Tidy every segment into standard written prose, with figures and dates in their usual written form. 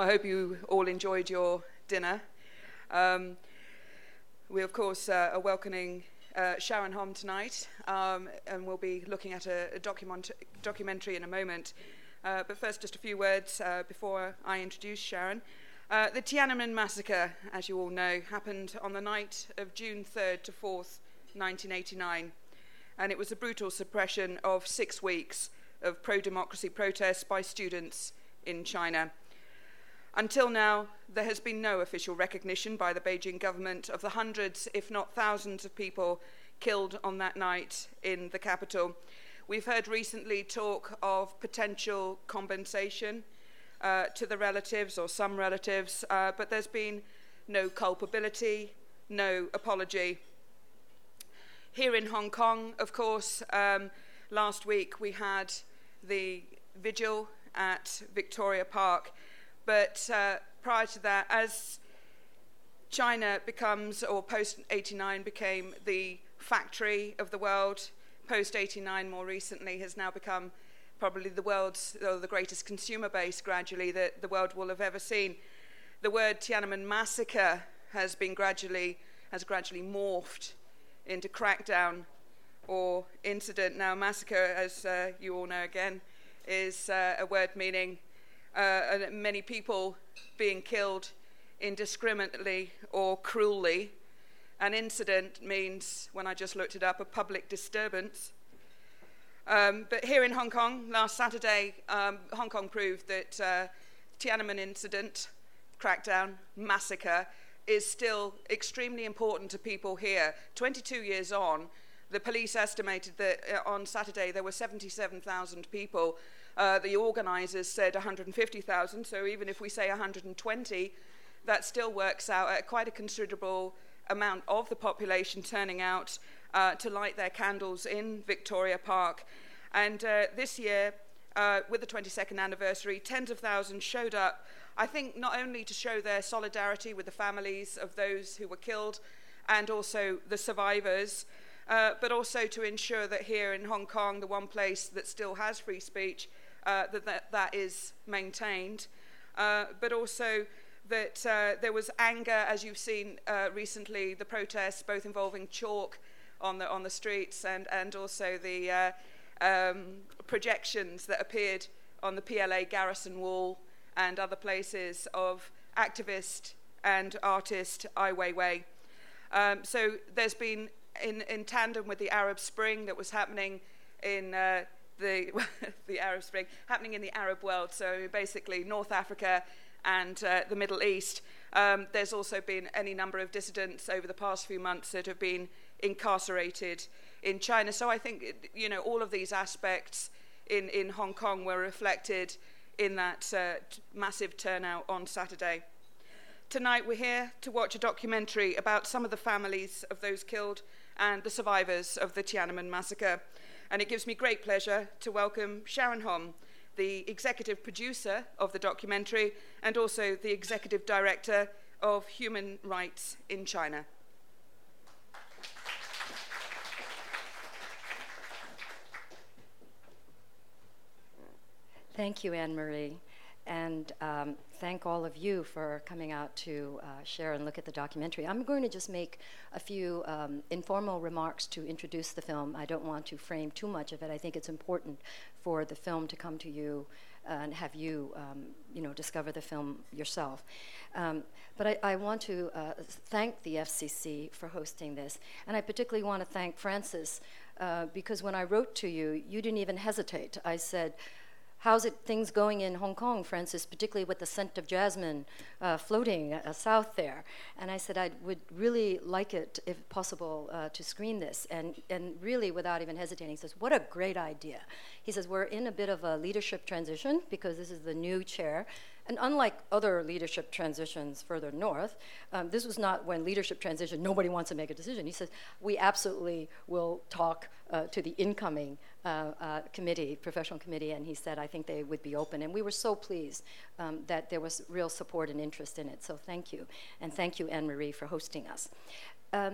hope you all enjoyed your dinner. We, of course, are welcoming Sharon Hom tonight, and we'll be looking at a documentary in a moment. But first, just a few words before I introduce Sharon. The Tiananmen Massacre, as you all know, happened on the night of June 3rd to 4th, 1989. And it was a brutal suppression of 6 weeks of pro-democracy protests by students in China. Until now, there has been no official recognition by the Beijing government of the hundreds, if not thousands, of people killed on that night in the capital. We've heard recently talk of potential compensation to the relatives or some relatives, but there's been no culpability, no apology. Here in Hong Kong, of course, last week we had the vigil at Victoria Park, but prior to that, as China becomes, or post-89 became the factory of the world, post-89 more recently has now become probably the world's, or the greatest consumer base gradually that the world will have ever seen. The word Tiananmen Massacre has gradually morphed into crackdown or incident. Now, massacre, as you all know again, is a word meaning many people being killed indiscriminately or cruelly. An incident means, when I just looked it up, a public disturbance. But here in Hong Kong, last Saturday, Hong Kong proved that Tiananmen incident, crackdown, massacre, is still extremely important to people here. 22 years on, the police estimated that on Saturday there were 77,000 people. The organisers said 150,000, so even if we say 120, that still works out at quite a considerable amount of the population turning out to light their candles in Victoria Park. And this year, with the 22nd anniversary, tens of thousands showed up, I think not only to show their solidarity with the families of those who were killed and also the survivors, but also to ensure that here in Hong Kong, the one place that still has free speech, that is maintained, but also that there was anger, as you've seen recently, the protests, both involving chalk on the streets and also the projections that appeared on the PLA Garrison Wall and other places of activist and artist Ai Weiwei. So there's been, in tandem with the Arab Spring that was happening in the Arab Spring, happening in the Arab world, so basically North Africa and the Middle East, there's also been any number of dissidents over the past few months that have been incarcerated in China. So I think, all of these aspects in Hong Kong were reflected in that massive turnout on Saturday. Tonight we're here to watch a documentary about some of the families of those killed and the survivors of the Tiananmen Massacre. And it gives me great pleasure to welcome Sharon Hom, the executive producer of the documentary and also the executive director of Human Rights in China. Thank you, Anne-Marie, and thank all of you for coming out to share and look at the documentary. I'm going to just make a few informal remarks to introduce the film. I don't want to frame too much of it. I think it's important for the film to come to you and have you, discover the film yourself. But I want to thank the FCC for hosting this, and I particularly want to thank Francis because when I wrote to you, you didn't even hesitate. I said, "How's things going in Hong Kong, Francis, particularly with the scent of jasmine floating south there?" And I said I would really like it, if possible, to screen this. And really, without even hesitating, he says, "What a great idea." He says, "We're in a bit of a leadership transition because this is the new chair. And unlike other leadership transitions further north, this was not when leadership transition, nobody wants to make a decision." He says, "We absolutely will talk to the incoming committee, professional committee," and he said, "I think they would be open." And we were so pleased that there was real support and interest in it. So thank you. And thank you, Anne-Marie, for hosting us.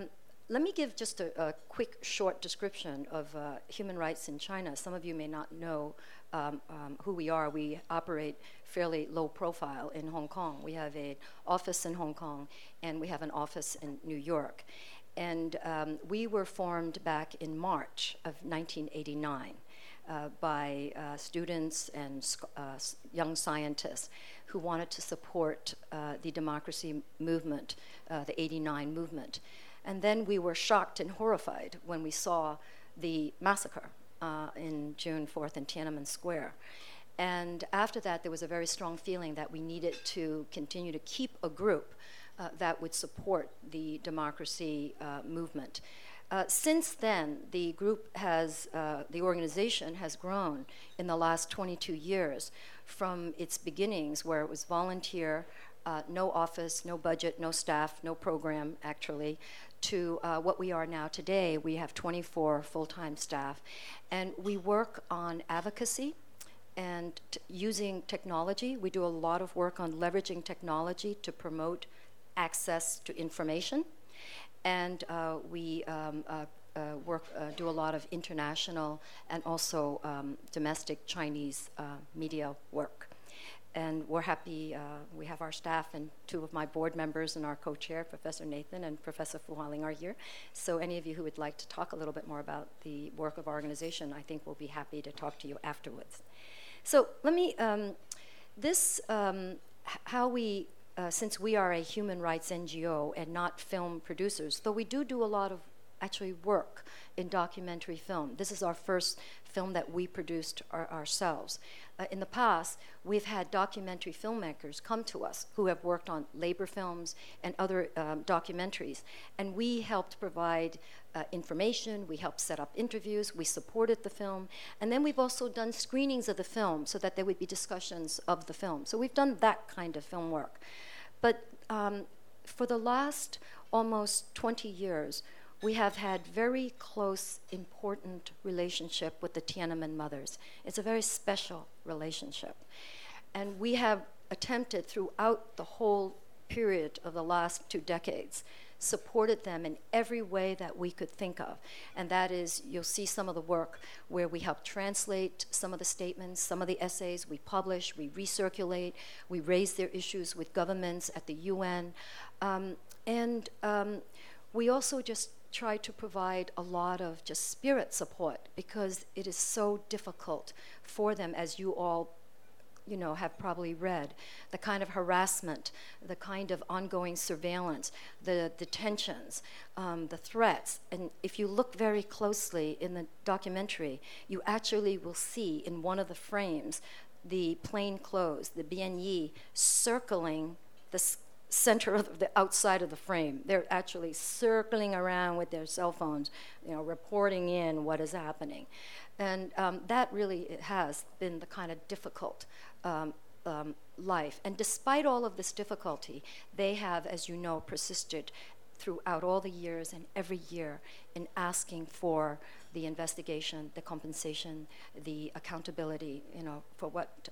let me give just a quick, short description of human rights in China. Some of you may not know who we are. We operate fairly low profile in Hong Kong. We have an office in Hong Kong, and we have an office in New York. And we were formed back in March of 1989 by students and young scientists who wanted to support the democracy movement, the '89 movement. And then we were shocked and horrified when we saw the massacre in June 4th in Tiananmen Square. And after that, there was a very strong feeling that we needed to continue to keep a group that would support the democracy movement. Since then, the group has, the organization has grown in the last 22 years from its beginnings, where it was volunteer, no office, no budget, no staff, no program, actually, to what we are now today. We have 24 full-time staff, and we work on advocacy and using technology. We do a lot of work on leveraging technology to promote access to information, and we do a lot of international and also domestic Chinese media work. And we're happy, we have our staff and two of my board members and our co-chair, Professor Nathan and Professor Fu Haling, are here. So any of you who would like to talk a little bit more about the work of our organization, I think we'll be happy to talk to you afterwards. So let me, how we, since we are a human rights NGO and not film producers, though we do a lot of actually work in documentary film. This is our first film that we produced ourselves. In the past, we've had documentary filmmakers come to us who have worked on labor films and other documentaries, and we helped provide information, we helped set up interviews, we supported the film, and then we've also done screenings of the film so that there would be discussions of the film. So we've done that kind of film work. But for the last almost 20 years, we have had very close, important relationship with the Tiananmen mothers. It's a very special relationship. And we have attempted throughout the whole period of the last 2 decades, supported them in every way that we could think of. And that is, you'll see some of the work where we help translate some of the statements, some of the essays we publish, we recirculate, we raise their issues with governments at the UN. We also just try to provide a lot of just spirit support, because it is so difficult for them, as you all have probably read, the kind of harassment, the kind of ongoing surveillance, the detentions, the threats. And if you look very closely in the documentary, you actually will see in one of the frames the plain clothes, the BNY, circling the center of the outside of the frame. They're actually circling around with their cell phones, reporting in what is happening. And that really has been the kind of difficult life. And despite all of this difficulty, they have, as you know, persisted throughout all the years and every year in asking for the investigation, the compensation, the accountability, for what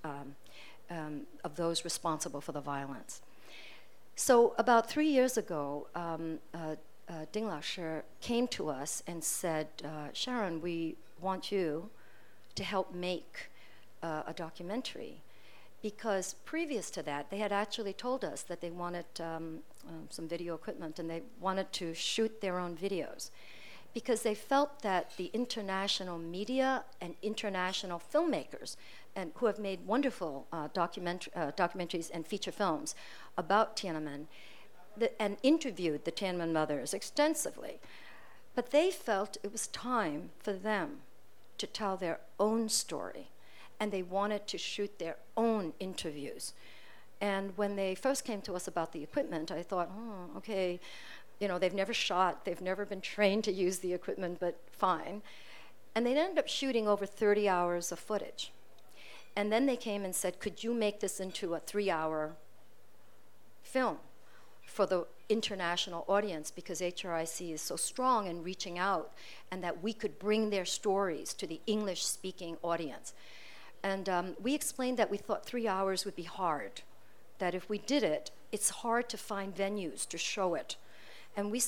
of those responsible for the violence. So about 3 years ago, Ding Laoshi came to us and said, Sharon, we want you to help make a documentary. Because previous to that, they had actually told us that they wanted some video equipment and they wanted to shoot their own videos, because they felt that the international media and international filmmakers, and who have made wonderful documentaries and feature films about Tiananmen, and interviewed the Tiananmen mothers extensively. But they felt it was time for them to tell their own story, and they wanted to shoot their own interviews. And when they first came to us about the equipment, I thought, okay, they've never shot, they've never been trained to use the equipment, but fine. And they ended up shooting over 30 hours of footage. And then they came and said, could you make this into a 3-hour film for the international audience, because HRIC is so strong in reaching out, and that we could bring their stories to the English-speaking audience. And we explained that we thought 3 hours would be hard, that if we did it, it's hard to find venues to show it. And we said,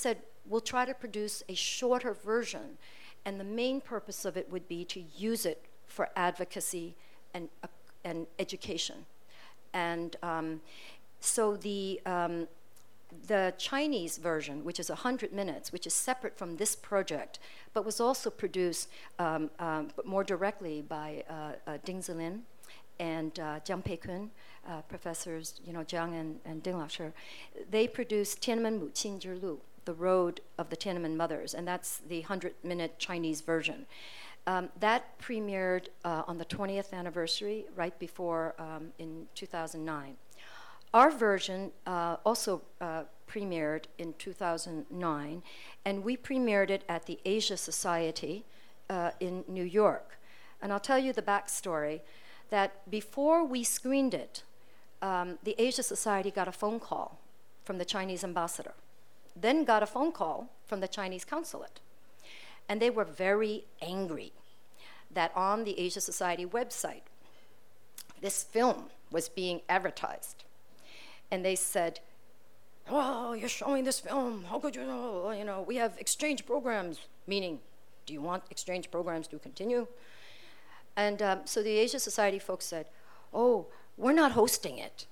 we'll try to produce a shorter version, and the main purpose of it would be to use it for advocacy and education. And so the Chinese version, which is 100 minutes, which is separate from this project, but was also produced more directly by Ding Zilin and Jiang Peikun, professors, Jiang and Ding Laoshi. They produced Tiananmen Muqin Zhilu, the Road of the Tiananmen Mothers, and that's the 100-minute Chinese version. That premiered on the 20th anniversary, right before in 2009. Our version also premiered in 2009, and we premiered it at the Asia Society in New York. And I'll tell you the backstory, that before we screened it, the Asia Society got a phone call from the Chinese ambassador, then got a phone call from the Chinese consulate. And they were very angry that on the Asia Society website, this film was being advertised. And they said, "Oh, you're showing this film. How could you know? We have exchange programs." Meaning, do you want exchange programs to continue? And so the Asia Society folks said, "Oh, we're not hosting it.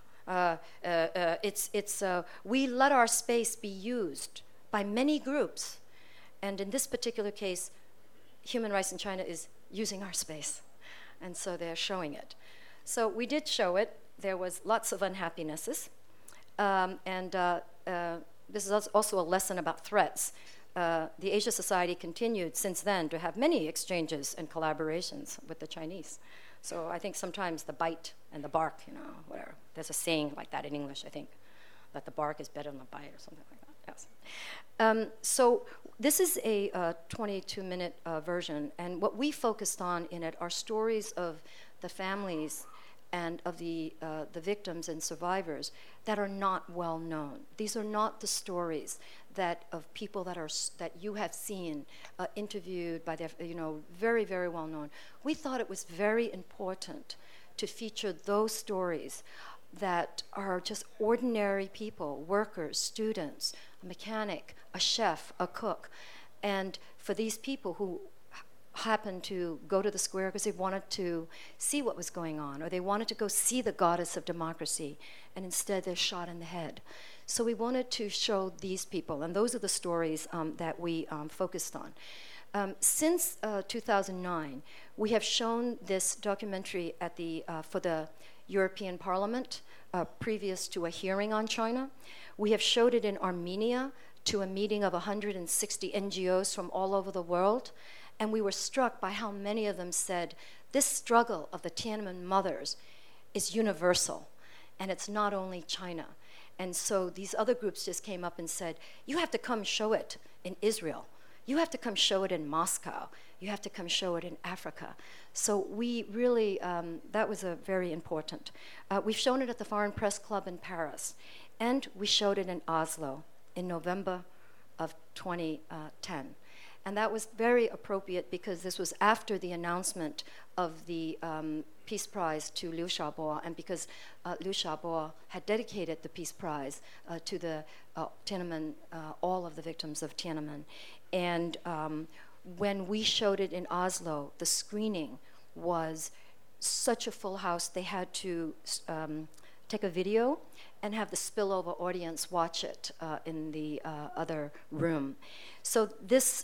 We let our space be used by many groups. And in this particular case, Human Rights in China is using our space." And so they're showing it. So we did show it. There was lots of unhappinesses. This is also a lesson about threats. The Asia Society continued since then to have many exchanges and collaborations with the Chinese. So I think sometimes the bite and the bark, whatever. There's a saying like that in English, I think, that the bark is better than the bite or something like that. Yes. So this is a 22-minute version, and what we focused on in it are stories of the families and of the victims and survivors that are not well known. These are not the stories of people that you have seen interviewed by their, very, very well known. We thought it was very important to feature those stories that are just ordinary people, workers, students, a mechanic, a chef, a cook, and for these people who happened to go to the square because they wanted to see what was going on, or they wanted to go see the goddess of democracy, and instead they're shot in the head. So we wanted to show these people, and those are the stories that we focused on. Since 2009, we have shown this documentary at for the European Parliament, previous to a hearing on China. We have showed it in Armenia to a meeting of 160 NGOs from all over the world. And we were struck by how many of them said, this struggle of the Tiananmen mothers is universal, and it's not only China. And so these other groups just came up and said, you have to come show it in Israel. You have to come show it in Moscow. You have to come show it in Africa. So we really, that was very important. We've shown it at the Foreign Press Club in Paris, and we showed it in Oslo in November of 2010. And that was very appropriate because this was after the announcement of the Peace Prize to Liu Xiaobo, and because Liu Xiaobo had dedicated the Peace Prize to the Tiananmen, all of the victims of Tiananmen. And when we showed it in Oslo, the screening was such a full house, they had to take a video and have the spillover audience watch it in the other room. So this,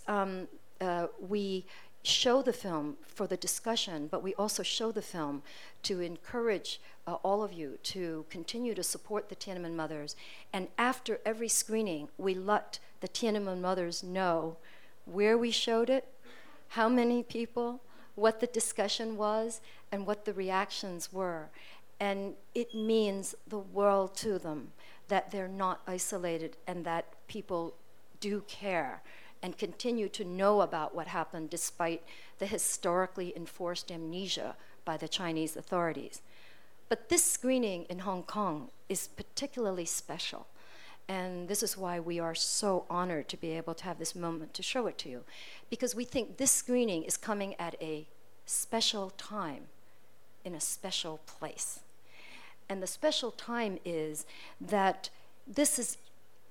we show the film for the discussion, but we also show the film to encourage all of you to continue to support the Tiananmen mothers. And after every screening, we let the Tiananmen mothers know where we showed it, how many people, what the discussion was, and what the reactions were. And it means the world to them that they're not isolated and that people do care and continue to know about what happened despite the historically enforced amnesia by the Chinese authorities. But this screening in Hong Kong is particularly special. And this is why we are so honored to be able to have this moment to show it to you. Because we think this screening is coming at a special time in a special place. And the special time is that this is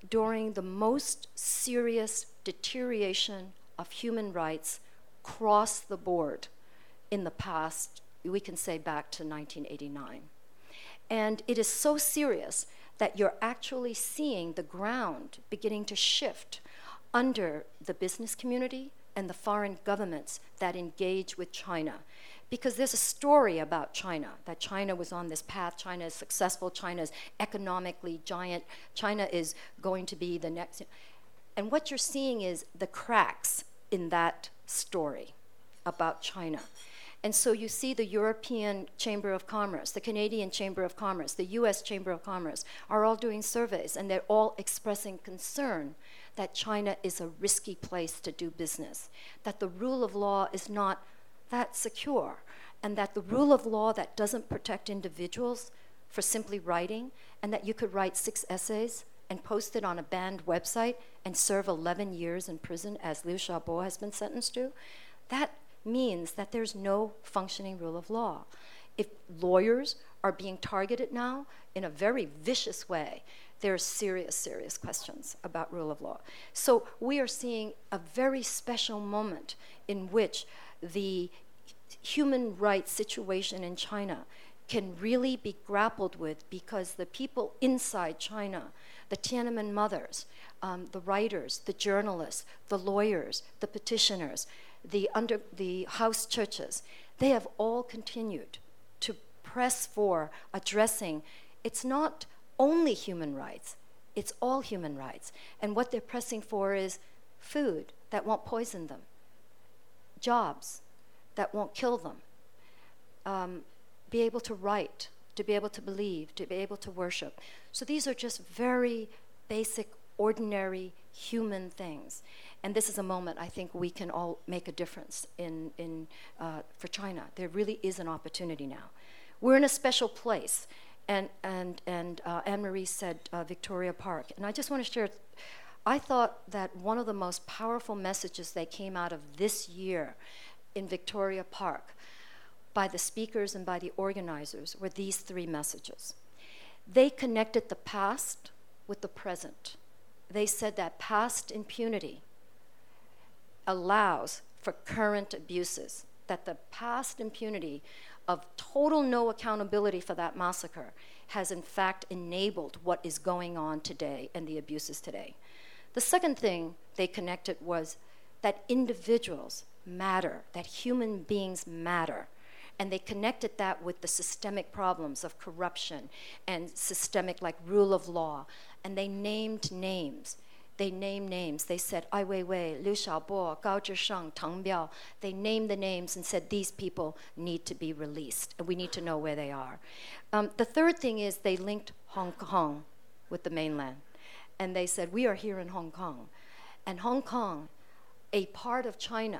during the most serious deterioration of human rights across the board in the past, we can say back to 1989. And it is so serious that you're actually seeing the ground beginning to shift under the business community and the foreign governments that engage with China. Because there's a story about China, that China was on this path, China is successful, China is economically giant, China is going to be the next. And what you're seeing is the cracks in that story about China. And so you see the European Chamber of Commerce, the Canadian Chamber of Commerce, the US Chamber of Commerce are all doing surveys, and they're all expressing concern that China is a risky place to do business, that the rule of law is not that secure, and that the rule of law that doesn't protect individuals for simply writing, and that you could write 6 essays and post it on a banned website and serve 11 years in prison, as Liu Xiaobo has been sentenced to, that means that there's no functioning rule of law. If lawyers are being targeted now in a very vicious way, there are serious, serious questions about rule of law. So we are seeing a very special moment in which the human rights situation in China can really be grappled with, because the people inside China, the Tiananmen mothers, the writers, the journalists, the lawyers, the petitioners, the house churches, they have all continued to press for addressing, it's not only human rights, it's all human rights. And what they're pressing for is food that won't poison them, jobs that won't kill them, be able to write, to be able to believe, to be able to worship. So these are just very basic, ordinary human things. And this is a moment I think we can all make a difference for China. There really is an opportunity now. We're in a special place. And Anne-Marie said Victoria Park. And I just want to share, I thought that one of the most powerful messages that came out of this year in Victoria Park by the speakers and by the organizers were these 3 messages. They connected the past with the present. They said that past impunity allows for current abuses, that the past impunity of total no accountability for that massacre has in fact enabled what is going on today and the abuses today. The second thing they connected was that individuals matter, that human beings matter. And they connected that with the systemic problems of corruption and systemic, like, rule of law. And they named names. They named names. They said Ai Weiwei, Liu Xiaobo, Gao Zhisheng, Teng Biao. They named the names and said these people need to be released, and we need to know where they are. The third thing is they linked Hong Kong with the mainland. And they said, we are here in Hong Kong. And Hong Kong, a part of China,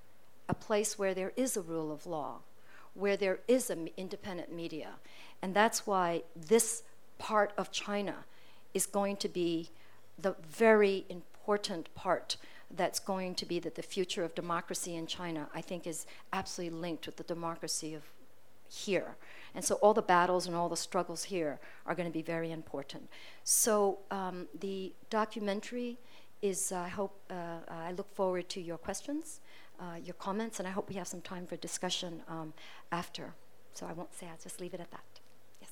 a place where there is a rule of law, where there is an independent media. And that's why this part of China is going to be the very important part that's going to be that the future of democracy in China, I think, is absolutely linked with the democracy of here. And so all the battles and all the struggles here are going to be very important. So the documentary is, I look forward to your questions, your comments, and I hope we have some time for discussion after. So I won't say, I'll just leave it at that. Yes.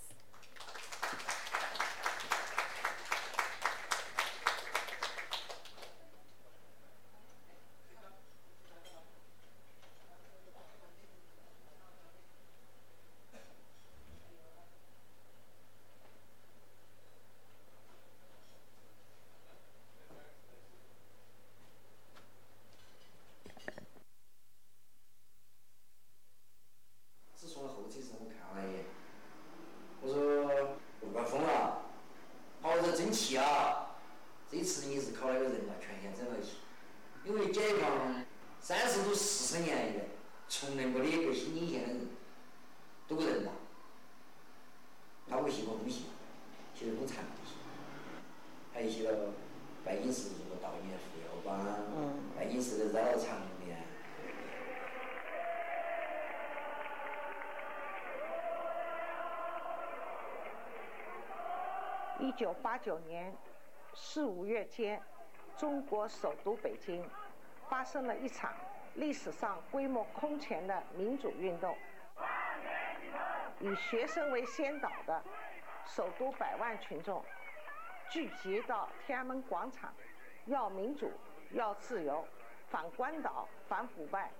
1989年 4、5月间，中国首都北京发生了一场历史上规模空前的民主运动。以学生为先导的首都100万群众聚集到天安门广场，要民主，要自由，反官倒，反腐败。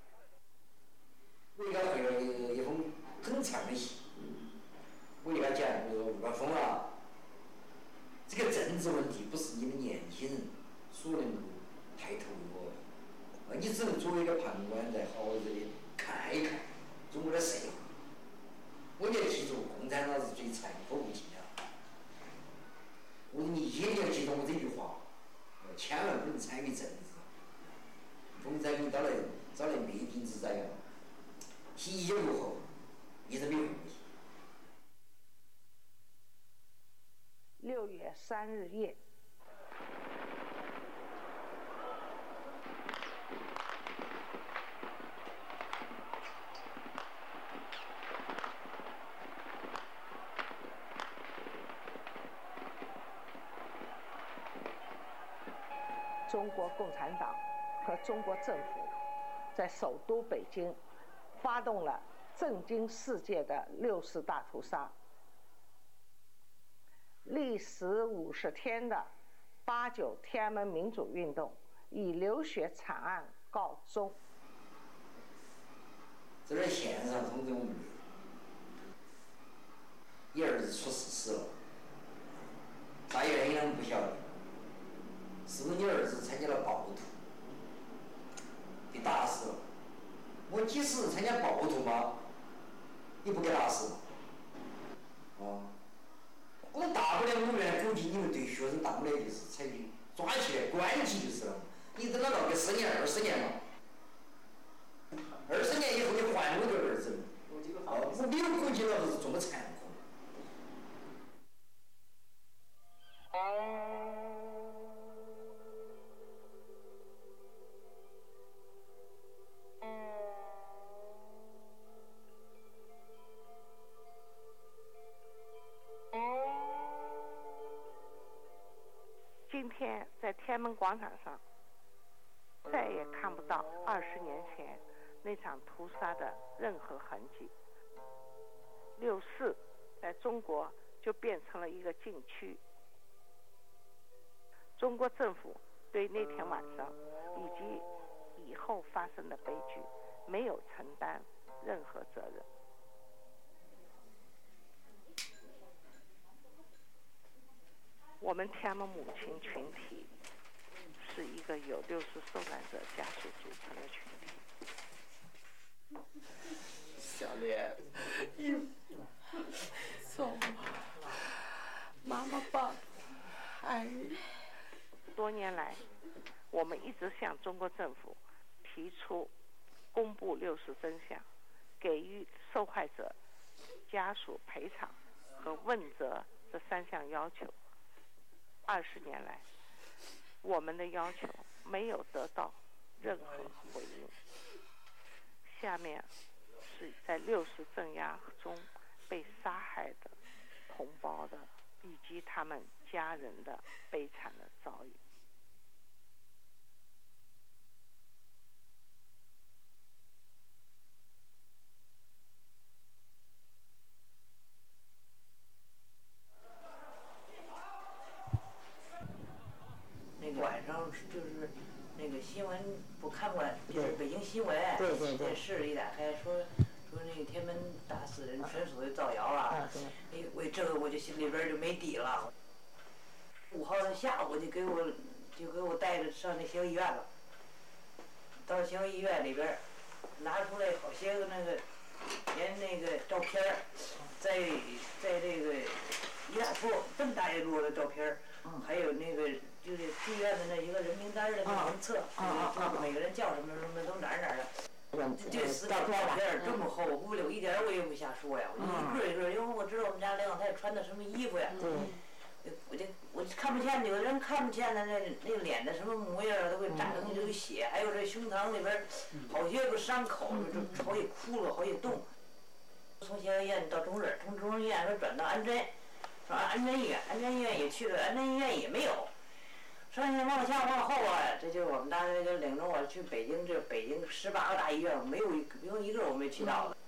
我给他回了一封很长的信，我给他讲，我说吴高峰啊，这个政治问题不是你们年轻人所能够太投入的，你只能作为一个旁观者，好好的看一看中国的社会。我就记住，共产党是最残酷无情的。我说你一定要记住我这句话，千万不能参与政治。共产党到来灭顶之灾啊！啤酒过后，一直没回去。 6月3日夜，中国共产党和中国政府在首都北京发动了震惊世界的60大屠杀。历时50天的89天安门民主运动以流血惨案告终。 这在线上通知我们的，你儿子出事死了，啥原因我们不晓得，是不是你儿子参加了暴徒，被打死了？我即使参加暴徒吗？你不给打死？啊！我大不了我们估计你们对学生大不了就是采取抓起来关起就是了。你等到闹个10年20年嘛，20年以后你还我个儿子，我没有估计到是这么残酷。 今天在天安门广场上，再也看不到20年前那场屠杀的任何痕迹。6·4在中国就变成了一个禁区。中国政府对那天晚上以及以后发生的悲剧没有承担任何责任。我们天安门母亲群体是一个由60受难者家属组成的群体。 小莲，你走吧，妈妈抱，爱你。 多年来，我们一直向中国政府提出公布60真相，给予受害者家属赔偿和问责这3项要求。20年来，我们的要求没有得到任何回应。下面是在60镇压中被杀害的同胞的以及他们家人的悲惨的遭遇。 晚上就是那个新闻不看过，就是北京新闻电视一打开说那个天安门打死人纯属于造谣啊！我这个我就心里边就没底了。5号的下午就给我带着上那协和医院了。到协和医院里边拿出来好些个那个连那个照片，在这个一大摞这么大一摞的照片，还有那个就是住院的那一个人名单的那个名册，每个人叫什么什么都哪儿的。这4张照片这么厚，我一点我也不瞎说呀，我一个一个，因为我知道我们家梁太太穿的什么衣服呀，我看不见，有的人看不见的那脸的什么模样，都会扎成这个血，还有这胸膛里边好些个伤口，这好些窟窿，好些洞。从协和医院到中日，从中日医院说转到安贞， 说安贞医院，安贞医院也去了，安贞医院也没有。剩下往前往后啊，这就是我们大学就领着我去北京，这北京18个大医院，没有一个我没去到的。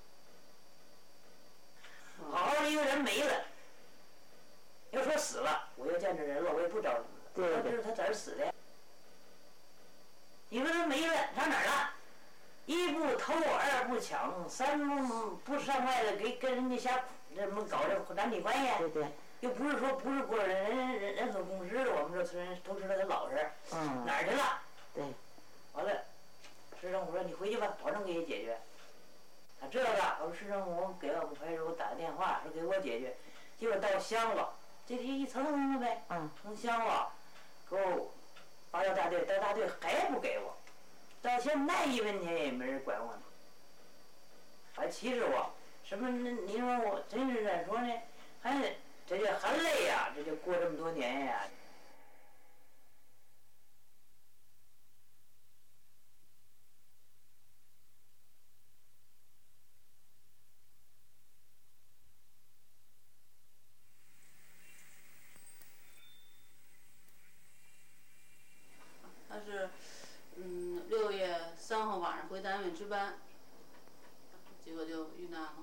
好好的一个人没了，要说死了，我要见着人了，我也不知道他咋儿死的。一个人没了，上哪儿了？一不偷，二不抢，三不上外的跟人家瞎这么搞这男女关系。对对。又不是说不是过人所共知的，我们这村人都知道他老实。哪儿去了？对。完了，市政府说你回去吧，保证给你解决。这个我们市政府给我们派出所打个电话，说给我解决。结果到乡了，这一层层呗，成乡了，给我发到大队，到大队还不给我，到现在1分钱也没人管我呢，还歧视我。什么？你说我真是咋说呢？还这就很累呀，这就过这么多年呀。 他是6月3号晚上回单位值班，结果就遇难了。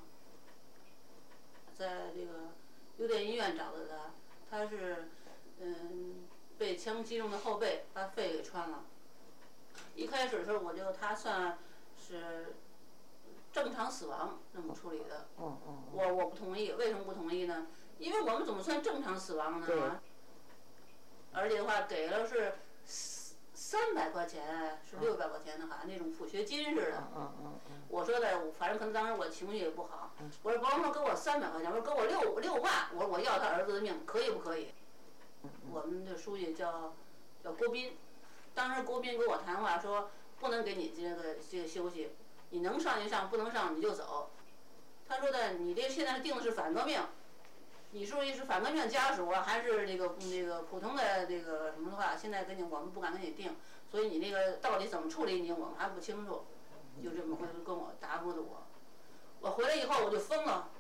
在这个邮电医院找的他是被枪击中的后背，把肺给穿了。一开始的时候他算是正常死亡那么处理的。我不同意，为什么不同意呢？因为我们怎么算正常死亡呢？而且的话给了是300块钱，是600块钱的，好像那种抚恤金似的。我说的，反正可能当时我情绪也不好。我说甭说给我300块钱，我说给我6万，我说我要他儿子的命，可以不可以？我们的书记叫郭斌，当时郭斌给我谈话说，不能给你这个休息，你能上就上，不能上你就走。他说的，你这现在定的是反革命。你属于是反革命家属啊，还是那个普通的这个什么的话？现在我们不敢跟你定，所以你那个到底怎么处理我们还不清楚，就这么跟我答复的我。我回来以后我就疯了，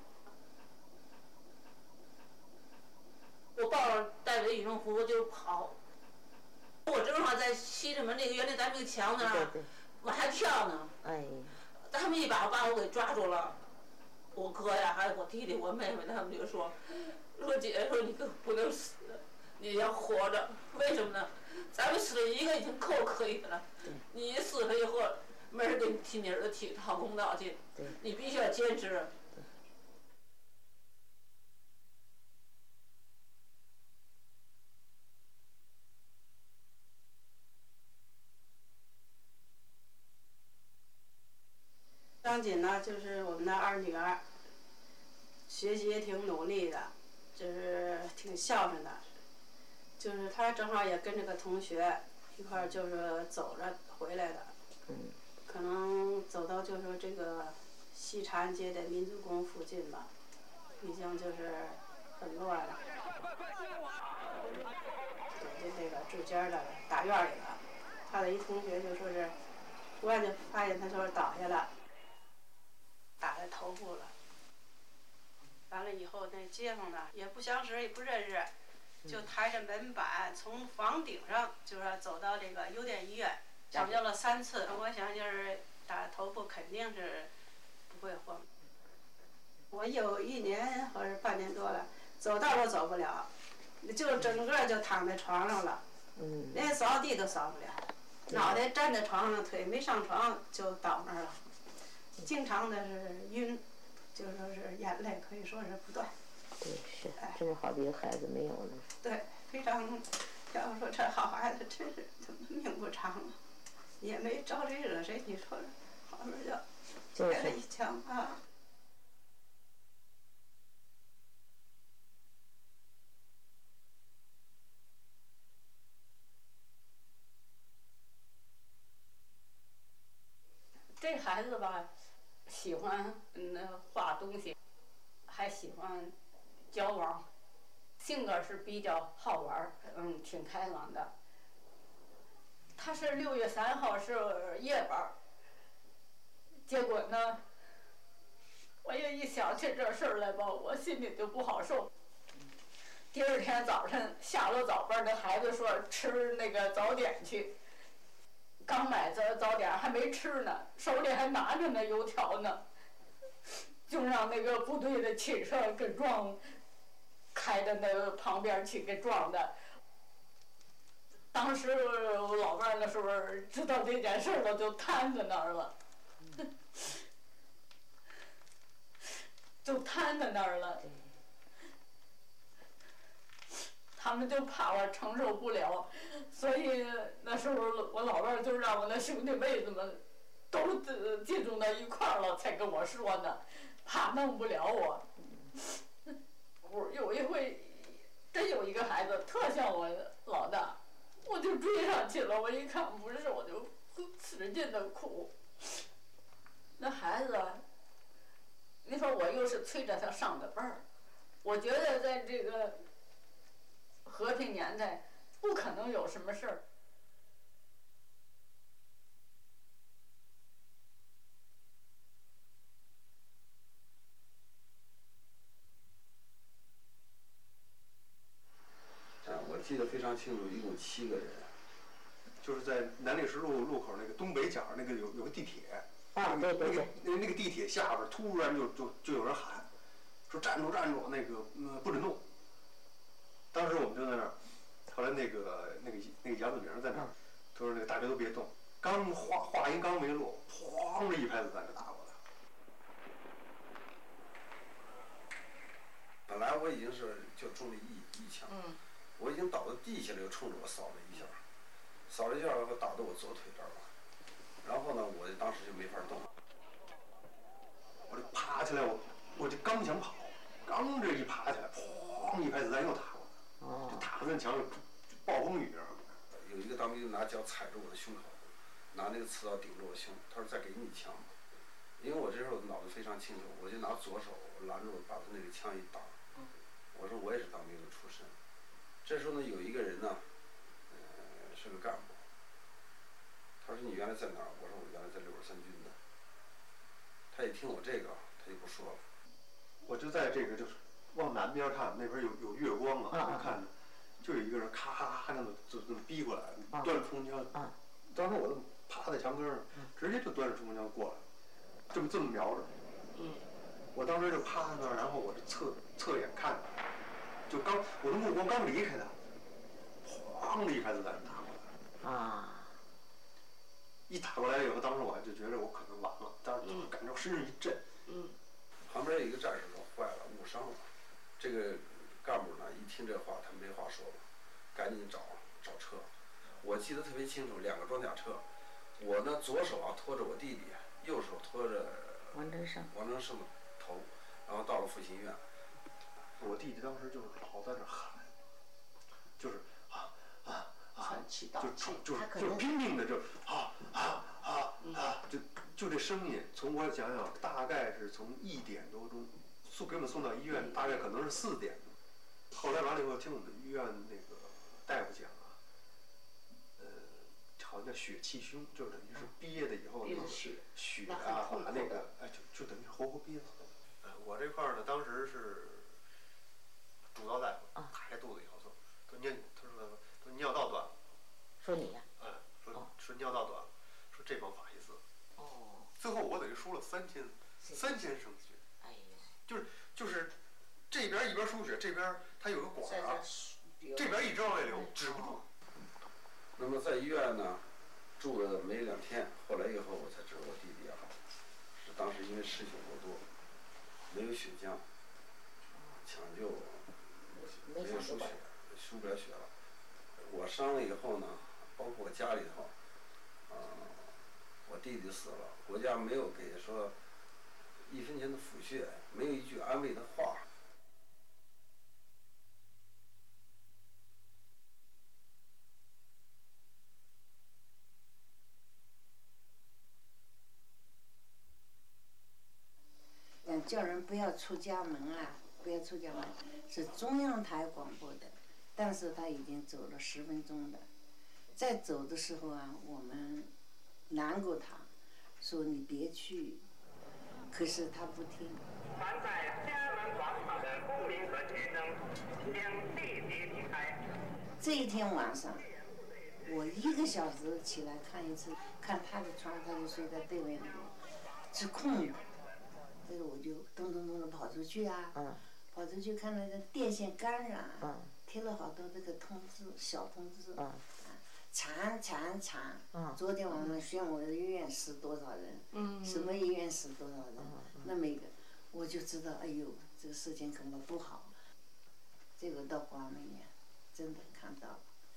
我抱着带着羽绒服就跑，我正好在西直门那个原来咱那个墙那儿，我还跳呢。他们一把把我给抓住了。我哥呀，还有我弟弟、我妹妹，他们就说姐，说你不能死，你要活着。为什么呢？咱们死了一个已经够可以的了，你死了以后，没人给你替你儿子讨公道去，你必须要坚持。 张锦呢，就是我们的2女儿，学习也挺努力的，就是挺孝顺的。就是她正好也跟着个同学一块儿，就是走着回来的。可能走到就是说这个西长安街的民族宫附近吧，已经就是很乱了。躲进这个住间的大院里了。他的一同学就说是，突然就发现他说是倒下了。打在头部了，完了以后那街坊呢也不相识也不认识，就抬着门板从房顶上就是走到这个邮电医院，抢救了3次。我想就是打头部肯定是不会活。我有1年或者半年多了，走道都走不了，就整个就躺在床上了，连扫地都扫不了，脑袋站在床上，腿没上床就倒那儿了。经常的是晕，就说是眼泪可以说是不断。 对，是这么好的一个孩子没有了。 对，非常，要说这好孩子真是怎么命不长啊，也没招谁惹谁，你说好好就挨了一枪啊。 这孩子吧，喜欢画东西，还喜欢交往，性格是比较好玩，挺开朗的。他是6月3号是夜班，结果呢，我也一想起这事儿来吧，我心里就不好受。 第二天早晨下了早班，那孩子说吃那个早点去，刚买早点还没吃呢，手里还拿着那油条呢，就让那个部队的汽车给撞，开到那个旁边去给撞的。当时我老伴儿那时候知道这件事了，就瘫在那儿了，就瘫在那儿了。他们就怕我承受不了，所以那时候我老伴儿就让我那兄弟妹子们都集中到一块儿了，才跟我说呢，怕弄不了我。我有一回，真有一个孩子特像我老大，我就追上去了，我一看不是，我就使劲的哭。那孩子，你说我又是催着他上的班儿，我觉得在这个和平年代不可能有什么事儿。 我记得非常清楚，一共7个人，就是在南礼士路口那个东北角那个有个地铁，对，那个地铁下边突然就有人喊，说站住站住，那个不准动。当时我们就在那儿，后来那个杨子明在那儿，他说那个大家都别动，刚话音刚没落，砰的一排子弹就打过来。 本来我已经是就中了一枪，我已经倒在地下了，又冲着我扫了一下，然后打到我左腿这儿了，然后呢，我当时就没法动， 我就爬起来，我就刚想跑，刚这一爬起来，砰，一排子弹又打过来，就打在墙上，暴风雨啊！ 有一个当兵拿脚踩着我的胸口，拿那个刺刀顶着我胸，他说再给你一枪，因为我这时候脑子非常清楚，我就拿左手拦住把他那个枪一挡，我说我也是当兵的出身。这时候呢，有一个人呢，是个干部。他说你原来在哪儿？我说我原来在63军的。他一听我这个，他就不说了。 我就在这个就是往南边看，那边有月光啊，看着就有一个人咔咔咔那么就这么逼过来，端着冲锋枪。当时我就趴在墙根上，直接就端着冲锋枪过来，这么瞄着。我当时就趴在那儿，然后我就侧眼看着。就我的目光刚离开他，砰的一排子弹打过来。一打过来以后，当时我就觉得我可能完了，但是感觉身上一震。 旁边有一个战士说坏了，误伤了。这个干部呢，一听这话，他没话说了，赶紧找车。我记得特别清楚，2个装甲车，我呢左手拖着我弟弟，右手拖着王振胜的头，然后到了复兴医院。 我弟弟当时就是老在那喊，就是就拼命的就这声音，从我想想大概是从1点多钟给我们送到医院，大概可能是4点。后来完了以后，听我们医院那个大夫讲啊，好像叫血气胸，就等于是憋的以后那个血啊，把那个就等于活憋死。我这块呢，当时是主刀大夫打开肚子以后说尿道断了。 说你呀？ 说尿道断了，说这帮法西斯。最后我等于输了3千升血。哎呀。就是这边一边输血，这边它有个管儿，这边一直往外流，止不住。 那么在医院呢，住了没2天，后来以后我才知道我弟弟是当时因为失血过多，没有血浆，抢救没有输血，输不了血了。我伤了以后呢，包括我家里头，我弟弟死了，国家没有给说1分钱的抚恤，没有一句安慰的话。 叫人不要出家门啊，不要出家门，是中央台广播的，但是他已经走了10分钟了。在走的时候啊，我们拦过他，说你别去，可是他不听。 这一天晚上，我1个小时起来看一次，看他的床，他就睡在对面那边，是空的。这个我就咚咚咚的跑出去啊，跑出去看那个电线杆上，贴了好多这个通知，小通知，惨。昨天晚上宣我的医院死多少人，什么医院死多少人，那么一个，我就知道，哎呦，这个事情恐怕不好。这个到广美年，真的看到了。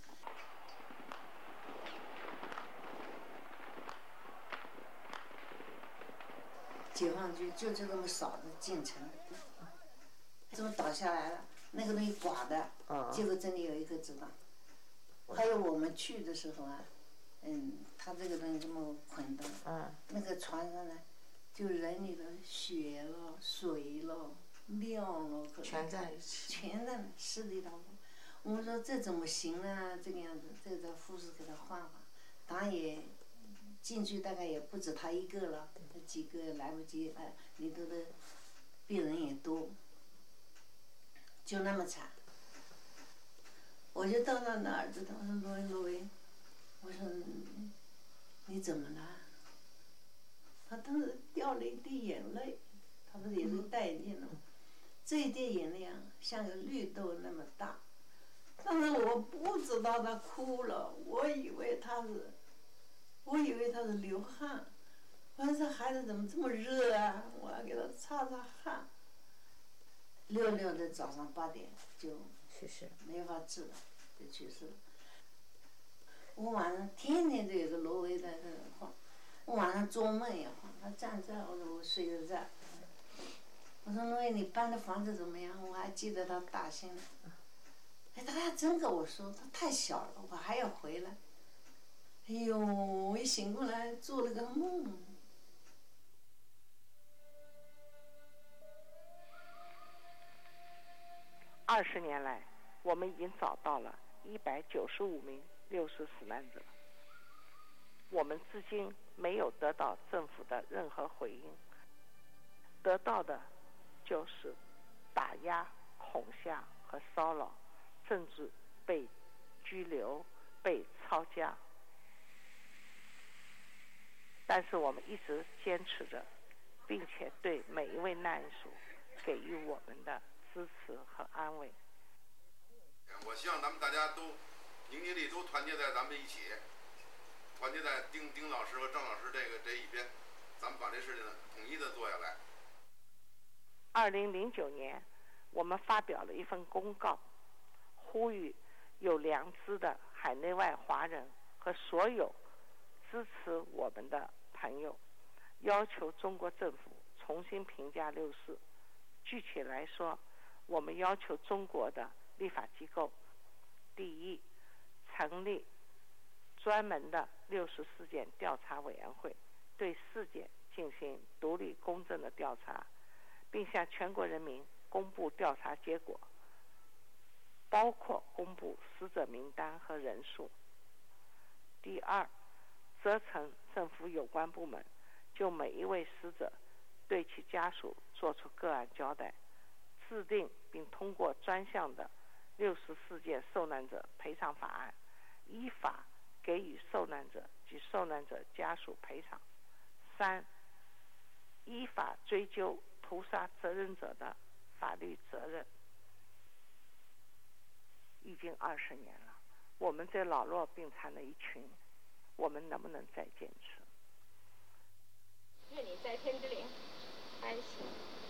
解放军就这么扫的进城，这么倒下来了，那个东西刮的，结果这里有一颗子弹。还有我们去的时候啊，他这个东西这么捆的，那个船上呢，就人里的血了、水了、尿了， 全在一起， 全在尸体当中。我们说这怎么行啊？这个样子，这个护士给他换换，他也进去大概也不止他一个了，这几个来不及，里头的病人也多，就那么惨。我就到那儿子，我说罗维，我说你怎么了？他当时掉了一滴眼泪，他不是也是戴眼镜的吗？这一滴眼泪啊，像个绿豆那么大。但是我不知道他哭了，我以为他是流汗。我说这孩子怎么这么热啊？我要给他擦擦汗。66的早上8点就去世， 没法治了，就去世了。我晚上天天都有个罗维在这晃，我晚上做梦也晃，他站这，我说我睡在这。我说罗维，你搬的房子怎么样？我还记得他大兴呢。他还真跟我说，他太小了，我还要回来。哎呦，我一醒过来做了个梦。 20年来，我们已经找到了195名60死难者。我们至今没有得到政府的任何回应，得到的就是打压、恐吓和骚扰，甚至被拘留、被抄家。但是我们一直坚持着，并且对每一位难属给予我们的支持和安慰。 我希望咱们大家都凝结力都团结在咱们一起，团结在丁老师和郑老师这一边，咱们把这事情统一的做下来。 2009年，我们发表了一份公告，呼吁有良知的海内外华人和所有支持我们的朋友，要求中国政府重新评价64。具体来说，我们要求中国的立法机构，第一，成立专门的60事件调查委员会，对事件进行独立公正的调查，并向全国人民公布调查结果，包括公布死者名单和人数。第二，责成政府有关部门就每一位死者对其家属作出个案交代，制定并通过专项的60事件受难者赔偿法案，依法给予受难者及受难者家属赔偿。3. 依法追究屠杀责任者的法律责任。已经20年了，我们这老弱病残的一群，我们能不能再坚持？ 愿你在天之灵安息。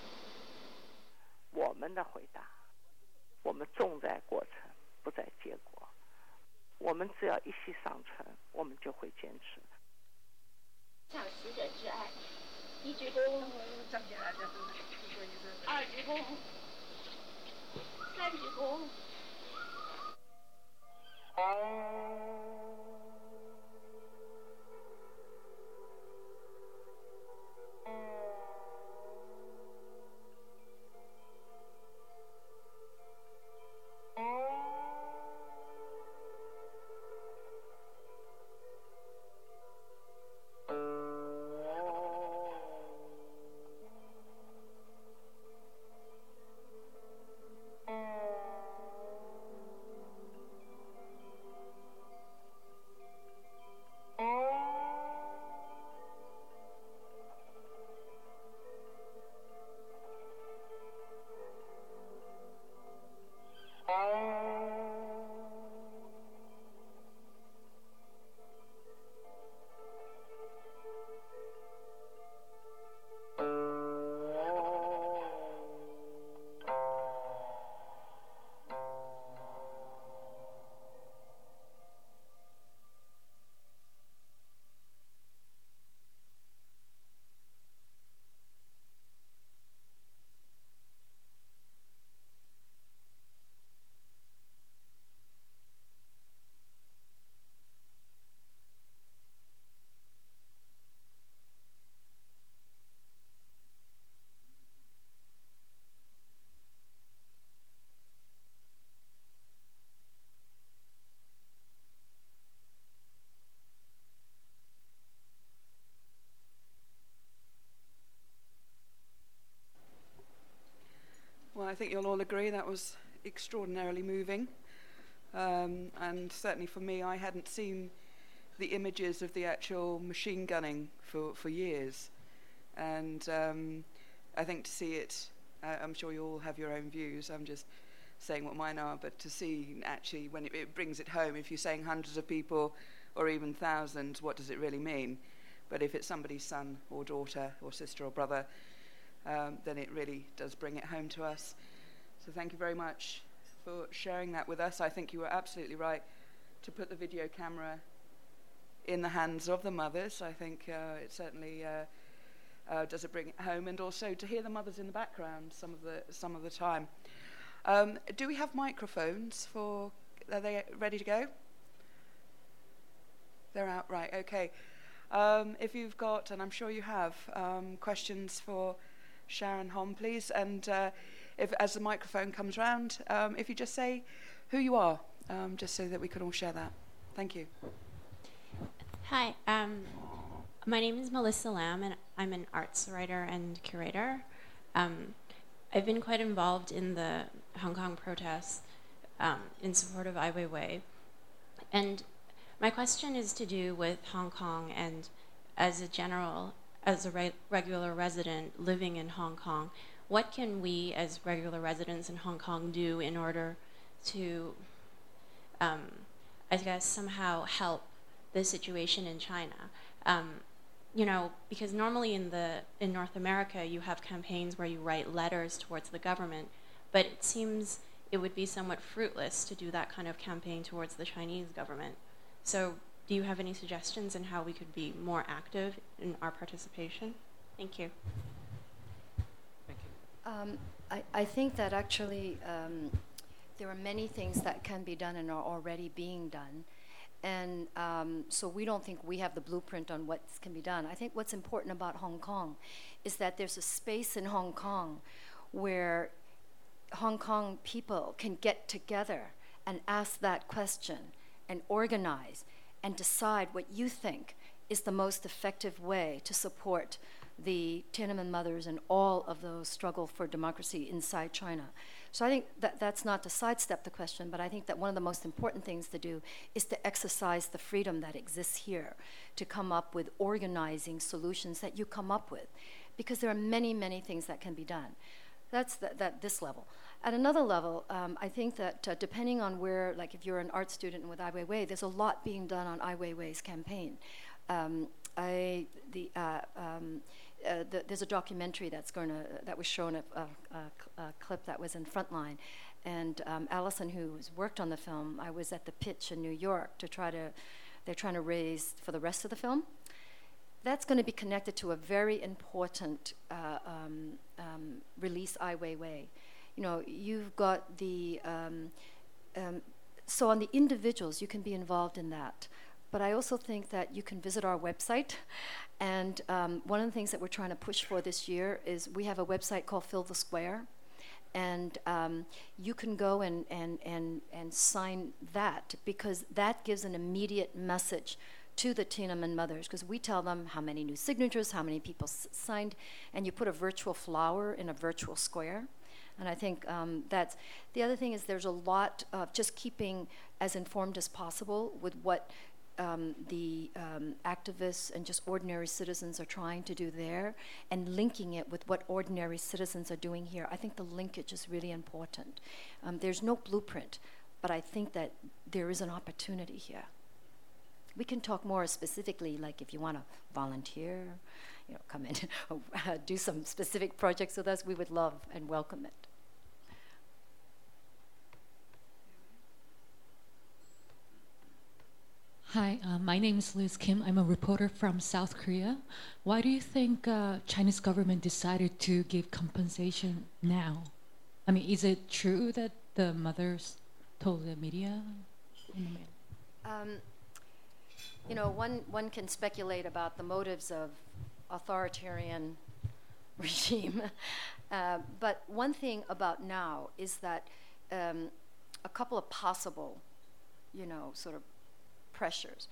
我们的回答，我们重在过程，不在结果。我们只要一息尚存，我们就会坚持。 向死者致哀，1鞠躬，2鞠躬，3鞠躬。 I think you'll all agree that was extraordinarily moving. And certainly for me, I hadn't seen the images of the actual machine gunning for years. And I think to see it, I'm sure you all have your own views, I'm just saying what mine are, but to see actually when it brings it home, if you're saying hundreds of people or even thousands, what does it really mean? But if it's somebody's son or daughter or sister or brother, then it really does bring it home to us. So thank you very much for sharing that with us. I think you were absolutely right to put the video camera in the hands of the mothers. I think it certainly does it bring it home, and also to hear the mothers in the background some of the time. Do we have microphones for? Are they ready to go? They're out, right? Okay. If you've got, and I'm sure you have, questions for Sharon Hom, please, and if as the microphone comes round, if you just say who you are, just so that we can all share that. Thank you. Hi, my name is Melissa Lam, and I'm an arts writer and curator. I've been quite involved in the Hong Kong protests in support of Ai Weiwei. And my question is to do with Hong Kong, and as a regular resident living in Hong Kong, what can we as regular residents in Hong Kong do in order to, I guess, somehow help the situation in China? You know, because normally in North America you have campaigns where you write letters towards the government, but it seems it would be somewhat fruitless to do that kind of campaign towards the Chinese government. So do you have any suggestions on how we could be more active in our participation? Thank you. Thank you. I think that actually there are many things that can be done and are already being done. And so we don't think we have the blueprint on what can be done. I think what's important about Hong Kong is that there's a space in Hong Kong where Hong Kong people can get together and ask that question and organize and decide what you think is the most effective way to support the Tiananmen mothers and all of those struggle for democracy inside China. So I think that that's not to sidestep the question, but I think that one of the most important things to do is to exercise the freedom that exists here to come up with organizing solutions that you come up with, because there are many, many things that can be done. That's this level. At another level, I think that depending on where, like if you're an art student with Ai Weiwei, there's a lot being done on Ai Weiwei's campaign. There's a documentary that was shown, a clip that was in Frontline, and Allison, who has worked on the film, I was at the pitch in New York they're trying to raise for the rest of the film. That's going to be connected to a very important release, Ai Weiwei. You know, you've got the, so on the individuals, you can be involved in that. But I also think that you can visit our website. And one of the things that we're trying to push for this year is we have a website called Fill the Square. And you can go and sign that, because that gives an immediate message to the Tiananmen mothers, because we tell them how many new signatures, how many people signed, and you put a virtual flower in a virtual square. And I think that's the other thing is there's a lot of just keeping as informed as possible with what the activists and just ordinary citizens are trying to do there, and linking it with what ordinary citizens are doing here. I think the linkage is really important. There's no blueprint, but I think that there is an opportunity here. We can talk more specifically, like if you want to volunteer, you know, come in, do some specific projects with us, we would love and welcome it. Hi, my name is Liz Kim. I'm a reporter from South Korea. Why do you think Chinese government decided to give compensation now? I mean, is it true that the mothers told the media? You know, one can speculate about the motives of authoritarian regime. But one thing about now is that a couple of possible, you know, sort of pressures.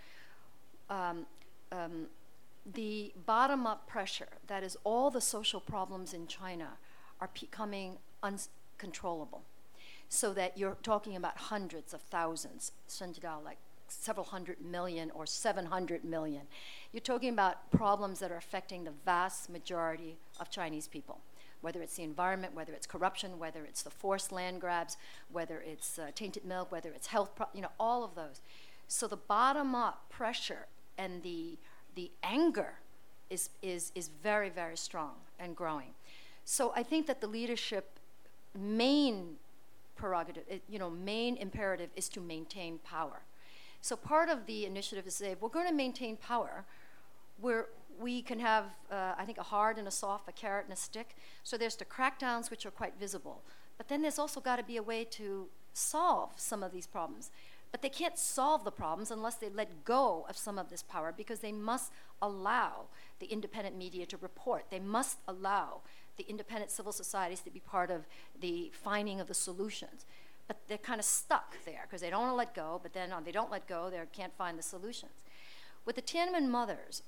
The bottom-up pressure, that is all the social problems in China are becoming controllable. So that you're talking about hundreds of thousands, like several 100 million or 700 million. You're talking about problems that are affecting the vast majority of Chinese people, whether it's the environment, whether it's corruption, whether it's the forced land grabs, whether it's tainted milk, whether it's health, all of those. So the bottom-up pressure and the anger is very, very strong and growing. So I think that the leadership main prerogative, main imperative is to maintain power. So part of the initiative is to say, if we're going to maintain power, we can have, I think, a hard and a soft, a carrot and a stick. So there's the crackdowns, which are quite visible. But then there's also got to be a way to solve some of these problems. But they can't solve the problems unless they let go of some of this power, because they must allow the independent media to report. They must allow the independent civil societies to be part of the finding of the solutions. But they're kind of stuck there because they don't want to let go, but then they don't let go, they can't find the solutions. With the Tiananmen mothers,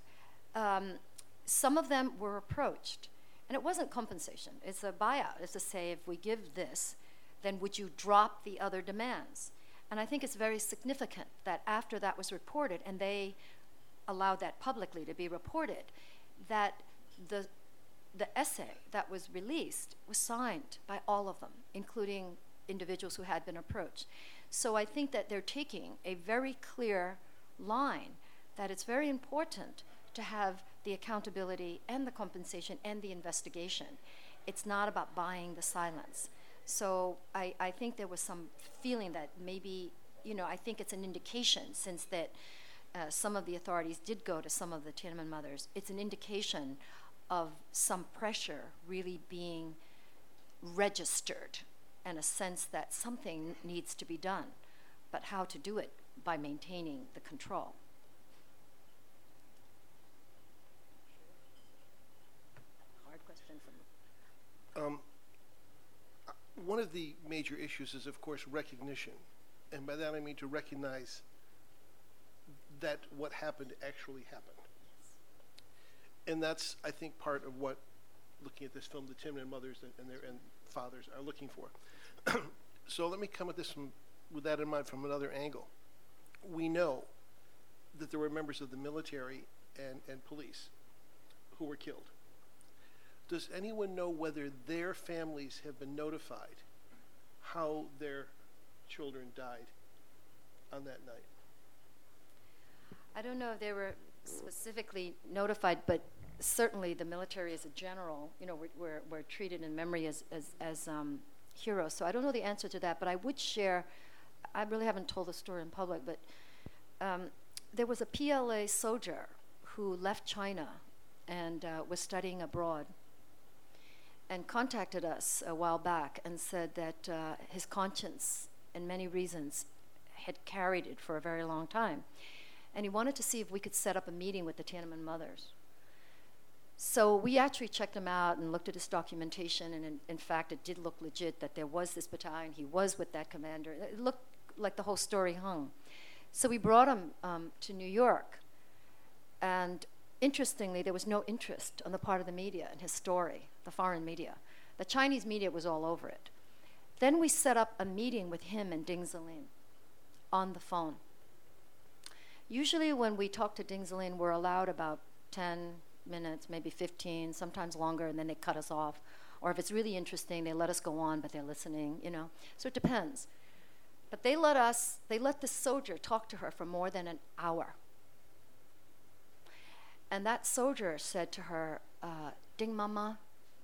some of them were approached, and it wasn't compensation. It's a buyout. It's to say, if we give this, then would you drop the other demands? And I think it's very significant that after that was reported, and they allowed that publicly to be reported, that the essay that was released was signed by all of them, including individuals who had been approached. So I think that they're taking a very clear line that it's very important to have the accountability and the compensation and the investigation. It's not about buying the silence. So I think there was some feeling that maybe, I think it's an indication, since that some of the authorities did go to some of the Tiananmen mothers, it's an indication of some pressure really being registered, and a sense that something needs to be done, but how to do it by maintaining the control. Hard question from one of the major issues is, of course, recognition. And by that I mean to recognize that what happened actually happened. And that's, I think, part of what, looking at this film, the Tiananmen mothers and their fathers are looking for. So let me come at this with that in mind from another angle. We know that there were members of the military and police who were killed. Does anyone know whether their families have been notified how their children died on that night? I don't know if they were specifically notified, but certainly the military as a general, we're treated in memory as heroes. So I don't know the answer to that, but I would share, I really haven't told the story in public, but there was a PLA soldier who left China and was studying abroad, and contacted us a while back and said that his conscience and many reasons had carried it for a very long time. And he wanted to see if we could set up a meeting with the Tiananmen mothers. So we actually checked him out and looked at his documentation, and in fact it did look legit that there was this battalion, he was with that commander. It looked like the whole story hung. So we brought him to New York, and interestingly, there was no interest on the part of the media in his story, the foreign media. The Chinese media was all over it. Then we set up a meeting with him and Deng Zelin on the phone. Usually when we talk to Deng Zelin, we're allowed about 10 minutes, maybe 15, sometimes longer, and then they cut us off. Or if it's really interesting, they let us go on, but they're listening, So it depends. But they let this soldier talk to her for more than an hour. And that soldier said to her, Ding Mama,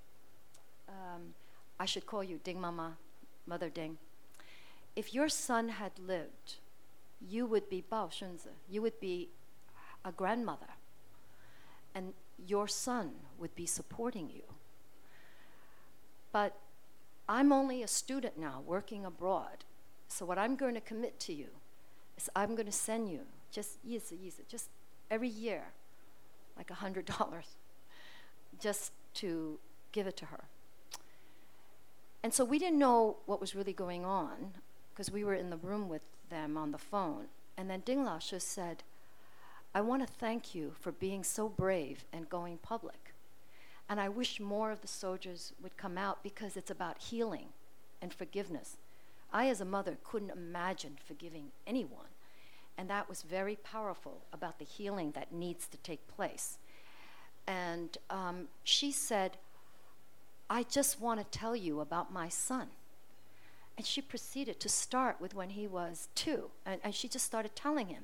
I should call you Ding Mama, Mother Ding. If your son had lived, you would be Bao Shunzi, you would be a grandmother, and your son would be supporting you. But I'm only a student now, working abroad, so what I'm going to commit to you is I'm going to send you just every year, like $100, just to give it to her. And so we didn't know what was really going on, because we were in the room with them on the phone. And then Ding Laoshi said, I want to thank you for being so brave and going public. And I wish more of the soldiers would come out, because it's about healing. and forgiveness. I, as a mother, couldn't imagine forgiving anyone. And that was very powerful about the healing that needs to take place. And she said, I just want to tell you about my son. And she proceeded to start with when he was 2. And she just started telling him,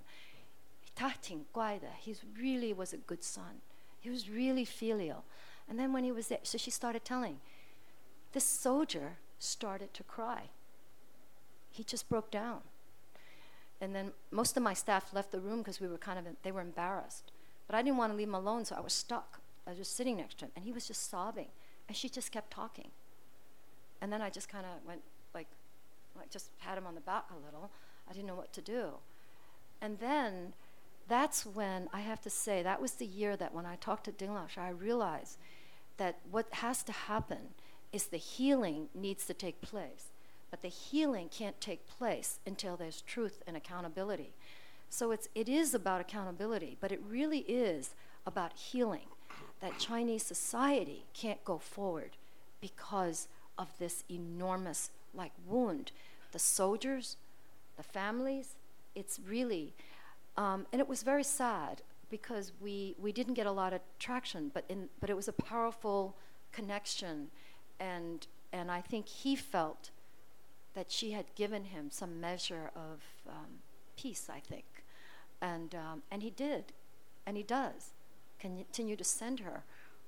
he really was a good son. He was really filial. And then when he was there, so she started telling. This soldier started to cry. He just broke down. And then most of my staff left the room because they were embarrassed. But I didn't want to leave him alone, so I was stuck. I was just sitting next to him, and he was just sobbing. And she just kept talking. And then I just kind of went, like just pat him on the back a little. I didn't know what to do. And then that's when, I have to say, that was the year that when I talked to Ding Laoshi, I realized that what has to happen is the healing needs to take place. But the healing can't take place until there's truth and accountability. So it is about accountability, but it really is about healing. That Chinese society can't go forward because of this enormous wound. The soldiers, the families, it's really, and it was very sad because we didn't get a lot of traction, but it was a powerful connection, and I think he felt that she had given him some measure of peace, I think, and he did, and he does continue to send her,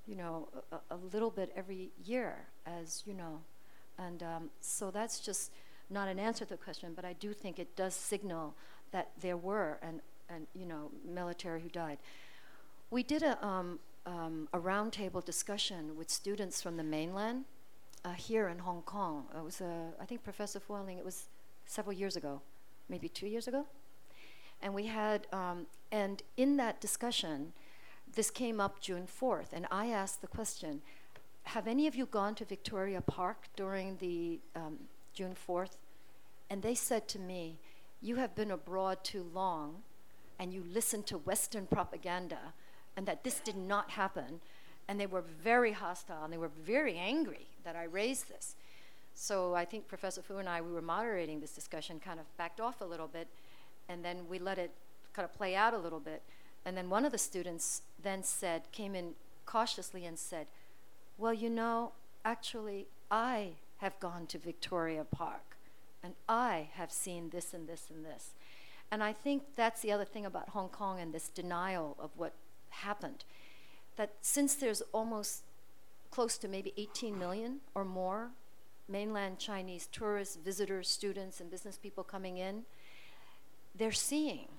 a little bit every year, as you know, and so that's just not an answer to the question, but I do think it does signal that there were and military who died. We did a roundtable discussion with students from the mainland here in Hong Kong. It was I think Professor Fueling. It was several years ago, maybe 2 years ago, and we had and in that discussion, this came up June 4th, and I asked the question, have any of you gone to Victoria Park during the June 4th? And they said to me, you have been abroad too long, and you listened to Western propaganda, and that this did not happen. And they were very hostile, and they were very angry that I raised this. So I think Professor Fu and I, we were moderating this discussion, kind of backed off a little bit, and then we let it kind of play out a little bit. And then one of the students then came in cautiously and said, well, actually, I have gone to Victoria Park, and I have seen this and this and this. And I think that's the other thing about Hong Kong and this denial of what happened, that since there's almost close to maybe 18 million or more mainland Chinese tourists, visitors, students, and business people coming in, they're seeing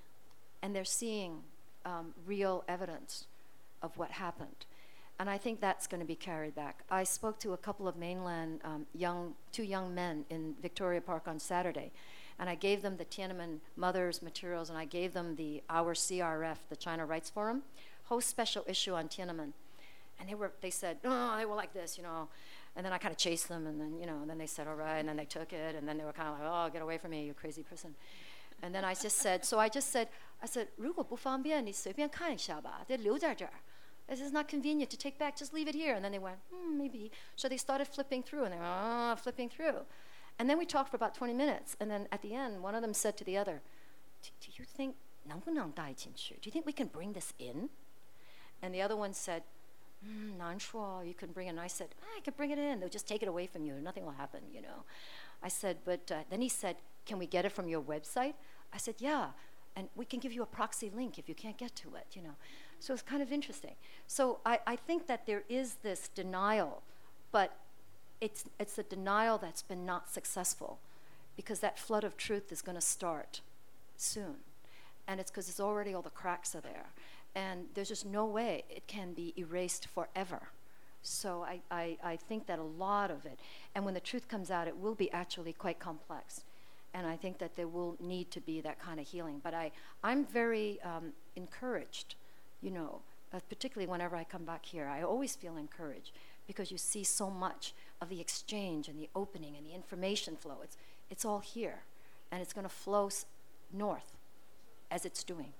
real evidence of what happened. And I think that's going to be carried back. I spoke to a couple of mainland two young men in Victoria Park on Saturday, and I gave them the Tiananmen Mothers materials, and I gave them our CRF, the China Rights Forum, whole special issue on Tiananmen. And they said, oh, they were like this, And then I kind of chased them, and then, and then they said, all right, and then they took it, and then they were kind of like, oh, get away from me, you crazy person. And then I said, 如果不方便，你随便看一下吧，得留在这儿。This is not convenient to take back, just leave it here. And then they went, maybe. So they started flipping through, and they were flipping through. And then we talked for about 20 minutes, and then at the end, one of them said to the other, do you think, 能不能带进去? Do you think we can bring this in? And the other one said, 难说, you can bring it in. I said, I can bring it in. They'll just take it away from you. Nothing will happen, I said, but then he said, can we get it from your website? I said, yeah, and we can give you a proxy link if you can't get to it, So it's kind of interesting. So I think that there is this denial, but it's a denial that's been not successful, because that flood of truth is going to start soon. And it's because it's already all the cracks are there. And there's just no way it can be erased forever. So I think that a lot of it, and when the truth comes out, it will be actually quite complex. And I think that there will need to be that kind of healing. But I'm very encouraged, particularly whenever I come back here. I always feel encouraged because you see so much of the exchange and the opening and the information flow. It's all here, and it's going to flow north as it's doing.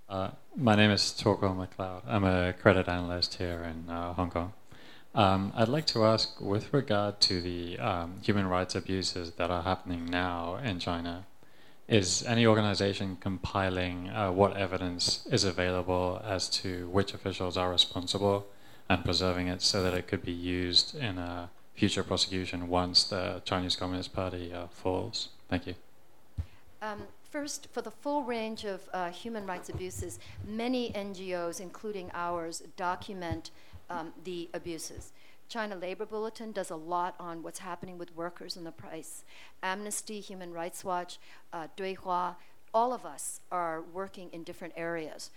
My name is Torquil McLeod. I'm a credit analyst here in Hong Kong. I'd like to ask, with regard to the human rights abuses that are happening now in China, is any organization compiling what evidence is available as to which officials are responsible and preserving it so that it could be used in a future prosecution once the Chinese Communist Party falls? Thank you. First, for the full range of human rights abuses, many NGOs, including ours, document the abuses. China Labor Bulletin does a lot on what's happening with workers and the price. Amnesty, Human Rights Watch, Duihua, all of us are working in different areas.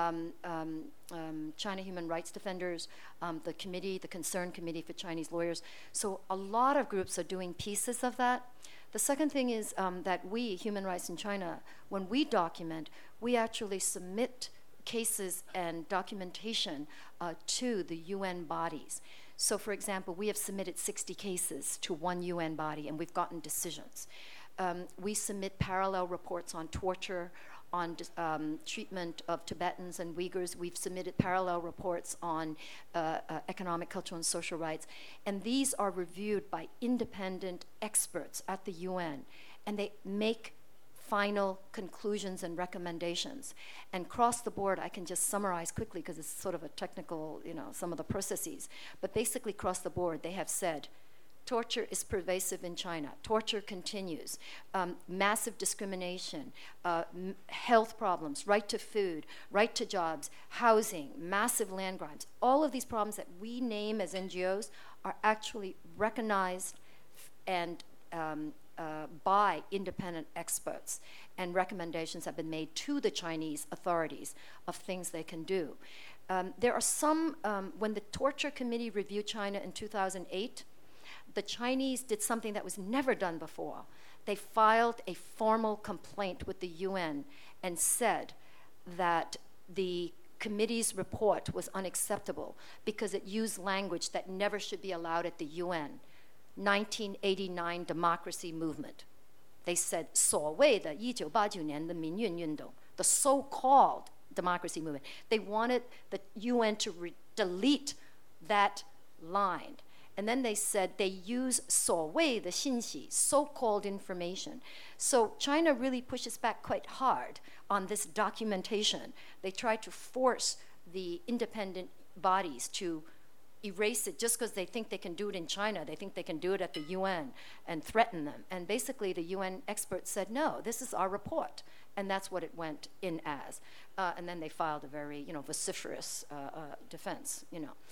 China Human Rights Defenders, the committee, the Concerned Committee for Chinese Lawyers. So a lot of groups are doing pieces of that. The second thing is that we, Human Rights in China, when we document, we actually submit cases and documentation to the UN bodies. So for example, we have submitted 60 cases to one UN body and we've gotten decisions. We submit parallel reports on torture, on treatment of Tibetans and Uyghurs. We've submitted parallel reports on economic, cultural, and social rights. And these are reviewed by independent experts at the UN. And they make final conclusions and recommendations. And across the board, I can just summarize quickly because it's sort of a technical, some of the processes. But basically, across the board, they have said, torture is pervasive in China. Torture continues. Massive discrimination, health problems, right to food, right to jobs, housing, massive land grabs. All of these problems that we name as NGOs are actually recognized and by independent experts, and recommendations have been made to the Chinese authorities of things they can do. There are some, when the Torture Committee reviewed China in 2008, the Chinese did something that was never done before. They filed a formal complaint with the UN and said that the committee's report was unacceptable because it used language that never should be allowed at the UN. 1989 democracy movement. They said, 所谓的1989年的民运运动, the so-called democracy movement. They wanted the UN to delete that line. And then they said they use 所谓的信息, so-called information. So China really pushes back quite hard on this documentation. They try to force the independent bodies to erase it just because they think they can do it in China. They think they can do it at the UN and threaten them. And basically the UN experts said, no, this is our report. And that's what it went in as. And then they filed a very, vociferous defense,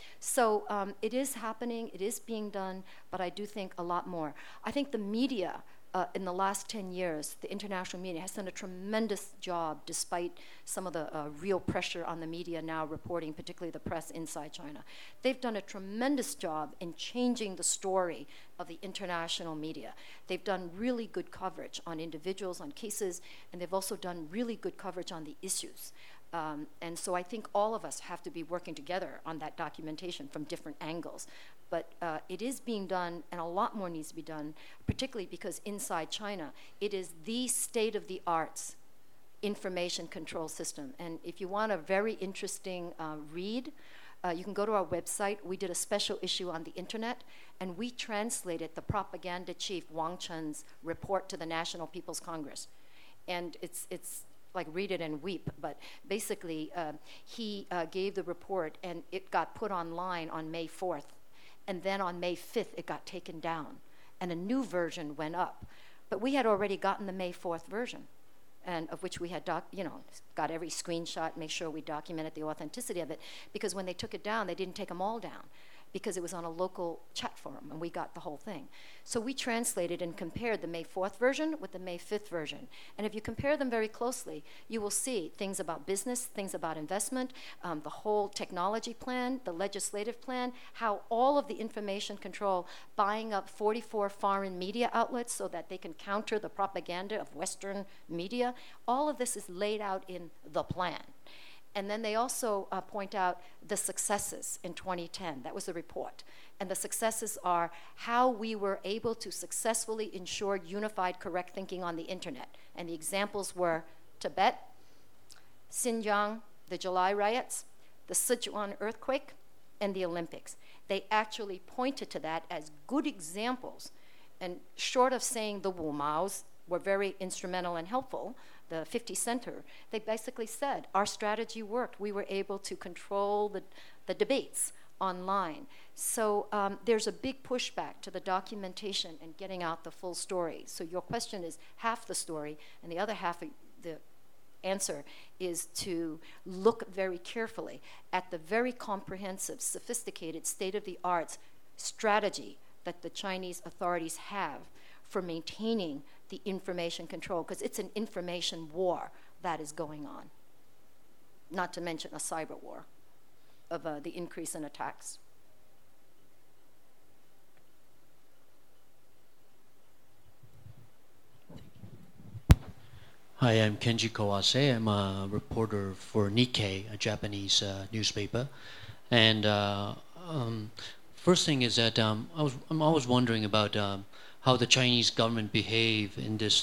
So it is happening, it is being done, but I do think a lot more. I think the media, in the last 10 years, the international media has done a tremendous job despite some of the real pressure on the media now reporting, particularly the press inside China. They've done a tremendous job in changing the story of the international media. They've done really good coverage on individuals, on cases, and they've also done really good coverage on the issues. And so I think all of us have to be working together on that documentation from different angles. But it is being done, and a lot more needs to be done, particularly because inside China, it is the state-of-the-art information control system. And if you want a very interesting read, you can go to our website. We did a special issue on the internet, and we translated the propaganda chief Wang Chen's report to the National People's Congress. And it's like read it and weep, but basically he gave the report and it got put online on May 4th. And then on May 5th, it got taken down and a new version went up. But we had already gotten the May 4th version, and of which we had got every screenshot, make sure we documented the authenticity of it, because when they took it down, they didn't take them all down, because it was on a local chat forum, and we got the whole thing. So we translated and compared the May 4th version with the May 5th version. And if you compare them very closely, you will see things about business, things about investment, the whole technology plan, the legislative plan, how all of the information control, buying up 44 foreign media outlets so that they can counter the propaganda of Western media, all of this is laid out in the plan. And then they also point out the successes in 2010. That was the report. And the successes are how we were able to successfully ensure unified, correct thinking on the internet. And the examples were Tibet, Xinjiang, the July riots, the Sichuan earthquake, and the Olympics. They actually pointed to that as good examples. And short of saying the Wu Maos were very instrumental and helpful, the 50 Center, they basically said our strategy worked. We were able to control the debates online. So there's a big pushback to the documentation and getting out the full story. So your question is half the story, and the other half of the answer is to look very carefully at the very comprehensive, sophisticated, state-of-the-art strategy that the Chinese authorities have for maintaining the information control, because it's an information war that is going on, not to mention a cyber war of the increase in attacks. Hi, I'm Kenji Kawase. I'm a reporter for Nikkei, a Japanese newspaper. And first thing is that I'm always wondering about how the Chinese government behave in this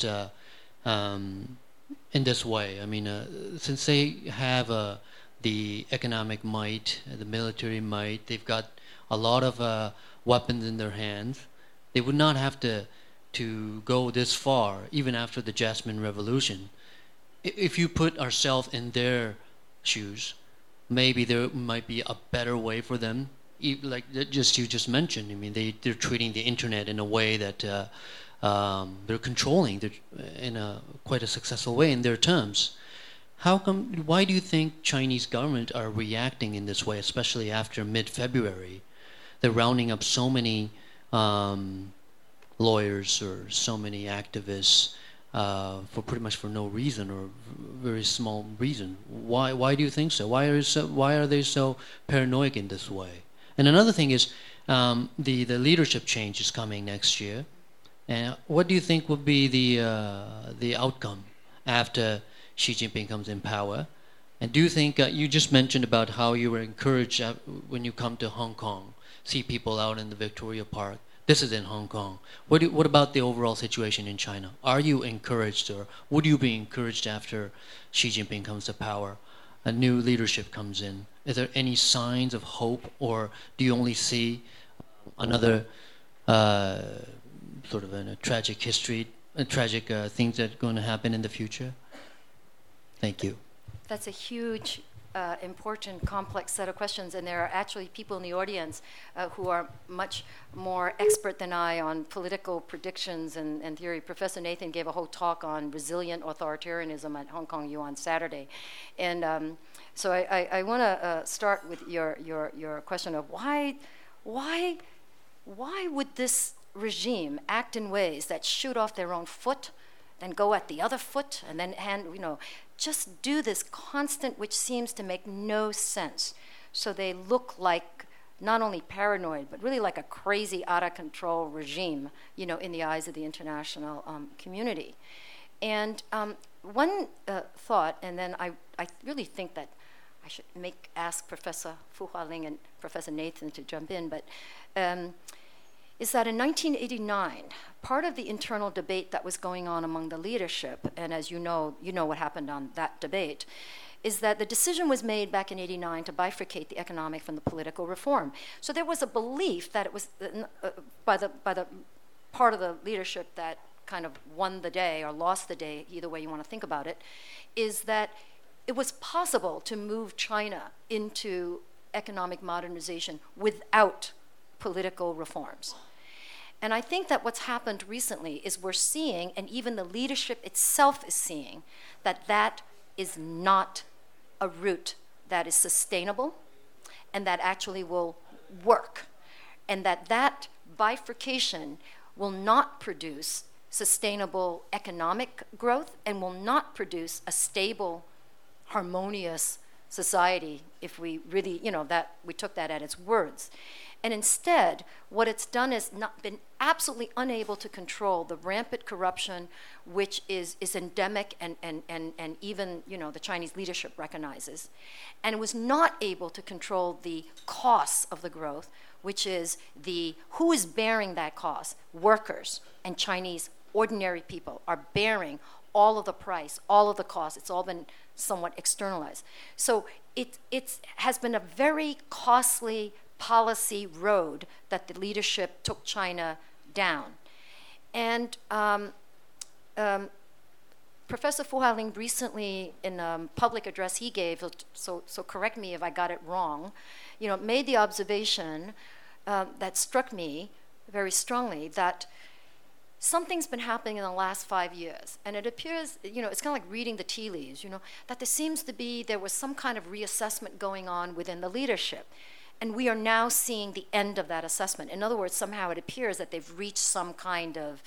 way. I mean, since they have the economic might, the military might, they've got a lot of weapons in their hands. They would not have to go this far, even after the Jasmine Revolution. If you put ourselves in their shoes, maybe there might be a better way for them. Like you just mentioned, I mean, they're treating the internet in a way that they're controlling in quite a successful way in their terms. Why do you think Chinese government are reacting in this way, especially after mid-February? They're rounding up so many lawyers or so many activists for pretty much for no reason or very small reason. Why do you think so? Why are they so paranoid in this way? And another thing is the leadership change is coming next year. And what do you think will be the outcome after Xi Jinping comes in power? And do you think you just mentioned about how you were encouraged when you come to Hong Kong, see people out in the Victoria Park? This is in Hong Kong. What about the overall situation in China? Are you encouraged, or would you be encouraged after Xi Jinping comes to power, a new leadership comes in? Is there any signs of hope, or do you only see another sort of a tragic history, tragic things that are going to happen in the future? Thank you. That's a huge, important, complex set of questions, and there are actually people in the audience who are much more expert than I on political predictions and theory. Professor Nathan gave a whole talk on resilient authoritarianism at Hong Kong U on Saturday, and so I want to start with your question of why would this regime act in ways that shoot off their own foot, then go at the other foot, and then just do this constant, which seems to make no sense. So they look like not only paranoid, but really like a crazy, out-of-control regime, in the eyes of the international community. And one thought, and then I really think that I should ask Professor Fu Hualing and Professor Nathan to jump in, but is that in 1989, part of the internal debate that was going on among the leadership, and as you know what happened on that debate, is that the decision was made back in 89 to bifurcate the economic from the political reform. So there was a belief that it was, by the part of the leadership that kind of won the day or lost the day, either way you want to think about it, is that it was possible to move China into economic modernization without political reforms. And I think that what's happened recently is we're seeing, and even the leadership itself is seeing, that is not a route that is sustainable and that actually will work, and that bifurcation will not produce sustainable economic growth and will not produce a stable, harmonious society if we really, that we took that at its words. And instead, what it's done is not been absolutely unable to control the rampant corruption, which is endemic and even the Chinese leadership recognizes, and it was not able to control the costs of the growth, which is who is bearing that cost? Workers and Chinese ordinary people are bearing all of the price, all of the cost. It's all been somewhat externalized. So it has been a very costly policy road that the leadership took China down. And Professor Fu Hailing recently, in a public address he gave, so correct me if I got it wrong, made the observation that struck me very strongly, that something's been happening in the last 5 years, and it appears, it's kind of like reading the tea leaves, that there was some kind of reassessment going on within the leadership. And we are now seeing the end of that assessment. In other words, somehow it appears that they've reached some kind of,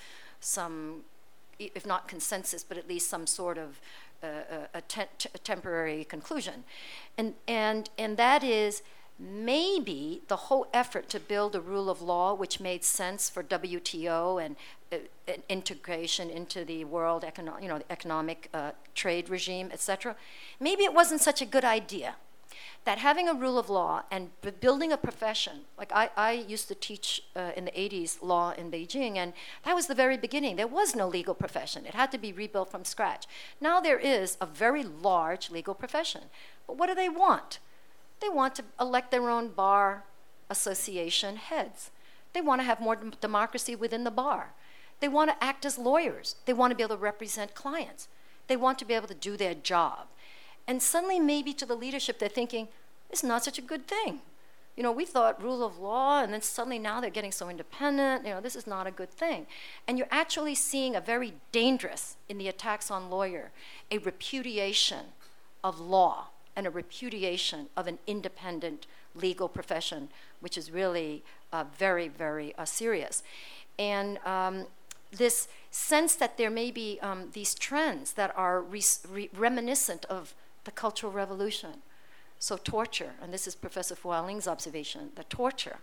if not consensus, but at least some sort of a temporary conclusion. And that is maybe the whole effort to build a rule of law, which made sense for WTO and integration into the world economic trade regime, etc. Maybe it wasn't such a good idea. That having a rule of law and building a profession, like I used to teach in the 80s law in Beijing, and that was the very beginning. There was no legal profession. It had to be rebuilt from scratch. Now there is a very large legal profession. But what do they want? They want to elect their own bar association heads. They want to have more democracy within the bar. They want to act as lawyers. They want to be able to represent clients. They want to be able to do their job. And suddenly, maybe to the leadership, they're thinking, it's not such a good thing. We thought rule of law, and then suddenly now they're getting so independent. This is not a good thing. And you're actually seeing a very dangerous, in the attacks on lawyer, a repudiation of law and a repudiation of an independent legal profession, which is really very, very serious. And this sense that there may be these trends that are reminiscent of the Cultural Revolution. So torture, and this is Professor Fu Hailing's observation, the torture,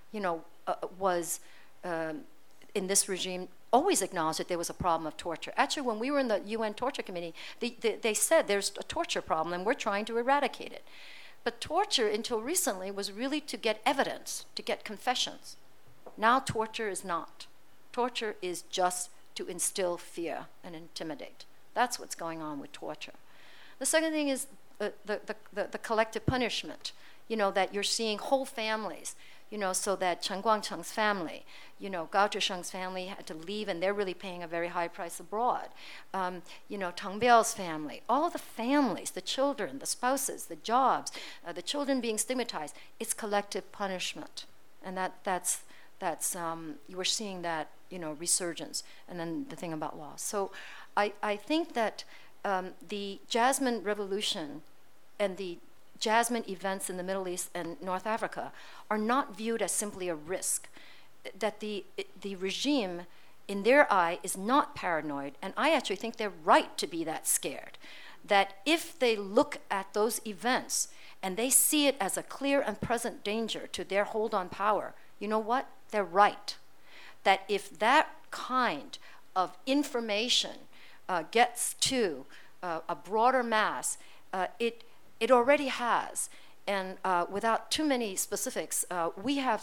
was in this regime always acknowledged that there was a problem of torture. Actually, when we were in the UN Torture Committee, they said there's a torture problem and we're trying to eradicate it. But torture, until recently, was really to get evidence, to get confessions. Now torture is not. Torture is just to instill fear and intimidate. That's what's going on with torture. The second thing is the collective punishment, that you're seeing whole families, so that Chen Guangcheng's family, Gao Zhisheng's family had to leave, and they're really paying a very high price abroad. Tang Biao's family, all of the families, the children, the spouses, the jobs, the children being stigmatized, it's collective punishment. And that's you were seeing that, resurgence, and then the thing about law. So I think that the Jasmine Revolution and the Jasmine events in the Middle East and North Africa are not viewed as simply a risk, that the regime, in their eye, is not paranoid, and I actually think they're right to be that scared, that if they look at those events and they see it as a clear and present danger to their hold on power, you know what? They're right. That if that kind of information gets to a broader mass, it already has. And without too many specifics, we have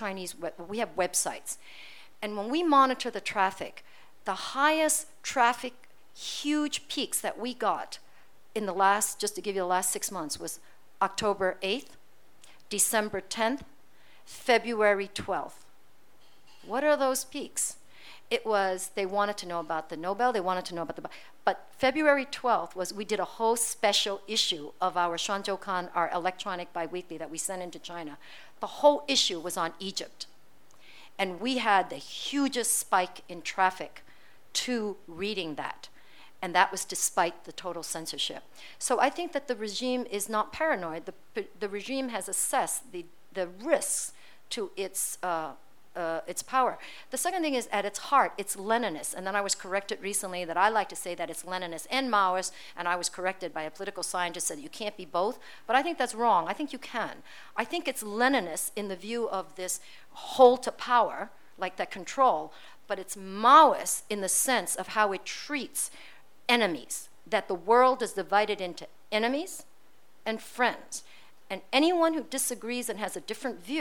we have websites. And when we monitor the traffic, the highest traffic, huge peaks that we got in the last, just to give you the last 6 months, was October 8th, December 10th, February 12th. What are those peaks? It was, they wanted to know about the Nobel, they wanted to know about but February 12th was, we did a whole special issue of our Shuanzhoukan, our electronic biweekly that we sent into China. The whole issue was on Egypt. And we had the hugest spike in traffic to reading that. And that was despite the total censorship. So I think that the regime is not paranoid. The regime has assessed the risks to its power. The second thing is, at its heart, it's Leninist. And then I was corrected recently that I like to say that it's Leninist and Maoist, and I was corrected by a political scientist that you can't be both. But I think that's wrong. I think you can. I think it's Leninist in the view of this hold to power, like that control, but it's Maoist in the sense of how it treats enemies, that the world is divided into enemies and friends. And anyone who disagrees and has a different view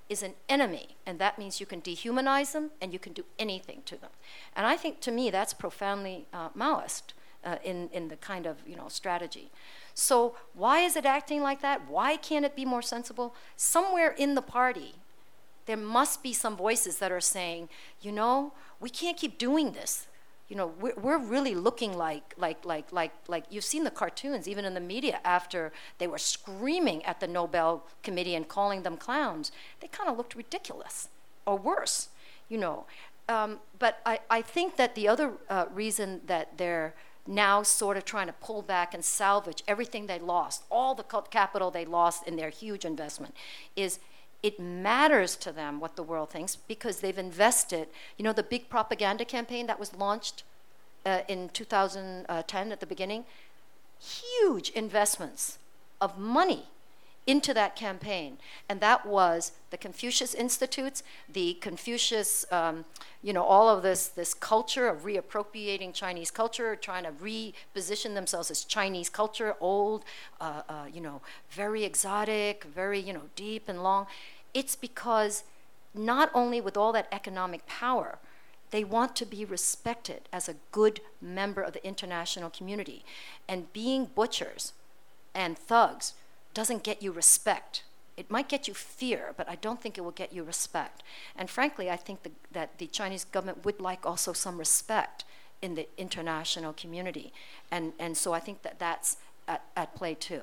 is an enemy, and that means you can dehumanize them and you can do anything to them. And I think, to me, that's profoundly Maoist in the kind of strategy. So why is it acting like that? Why can't it be more sensible? Somewhere in the party, there must be some voices that are saying, we can't keep doing this. We're really looking like you've seen the cartoons, even in the media, after they were screaming at the Nobel Committee and calling them clowns. They kind of looked ridiculous, or worse, But I think that the other reason that they're now sort of trying to pull back and salvage everything they lost, all the capital they lost in their huge investment, is it matters to them what the world thinks because they've invested. The big propaganda campaign that was launched in 2010 at the beginning, huge investments of money into that campaign. And that was the Confucius Institutes, the Confucius, all of this culture of reappropriating Chinese culture, trying to reposition themselves as Chinese culture, old, very exotic, very, deep and long. It's because not only with all that economic power, they want to be respected as a good member of the international community. And being butchers and thugs doesn't get you respect. It might get you fear, but I don't think it will get you respect. And frankly, I think that the Chinese government would like also some respect in the international community. And so I think that that's at play too.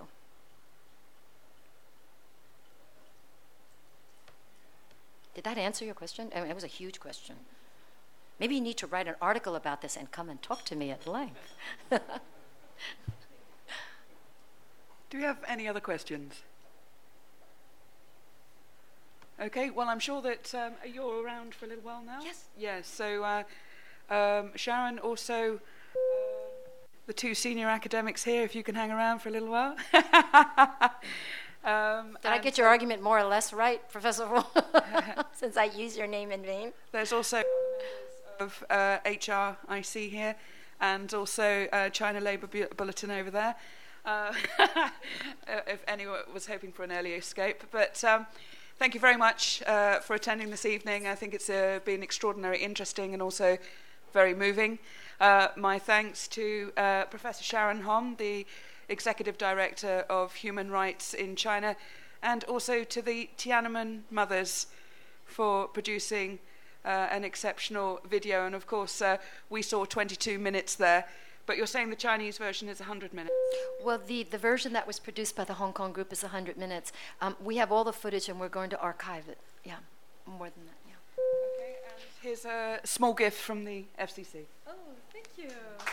Did that answer your question? I mean, it was a huge question. Maybe you need to write an article about this and come and talk to me at length. Do we have any other questions? Okay, well, I'm sure that you're around for a little while now. Yes. Yes, so Sharon, also the two senior academics here, if you can hang around for a little while. Did I get your argument more or less right, Professor Wong, since I use your name in vain? There's also of HRIC here, and also China Labour Bulletin over there, if anyone was hoping for an early escape. But thank you very much for attending this evening. I think it's been extraordinarily interesting and also very moving. My thanks to Professor Sharon Hom, the Executive Director of Human Rights in China, and also to the Tiananmen Mothers for producing an exceptional video. And of course, we saw 22 minutes there, but you're saying the Chinese version is 100 minutes? Well, the version that was produced by the Hong Kong group is 100 minutes. We have all the footage and we're going to archive it. Yeah, more than that, yeah. Okay, and here's a small gift from the FCC. Oh, thank you.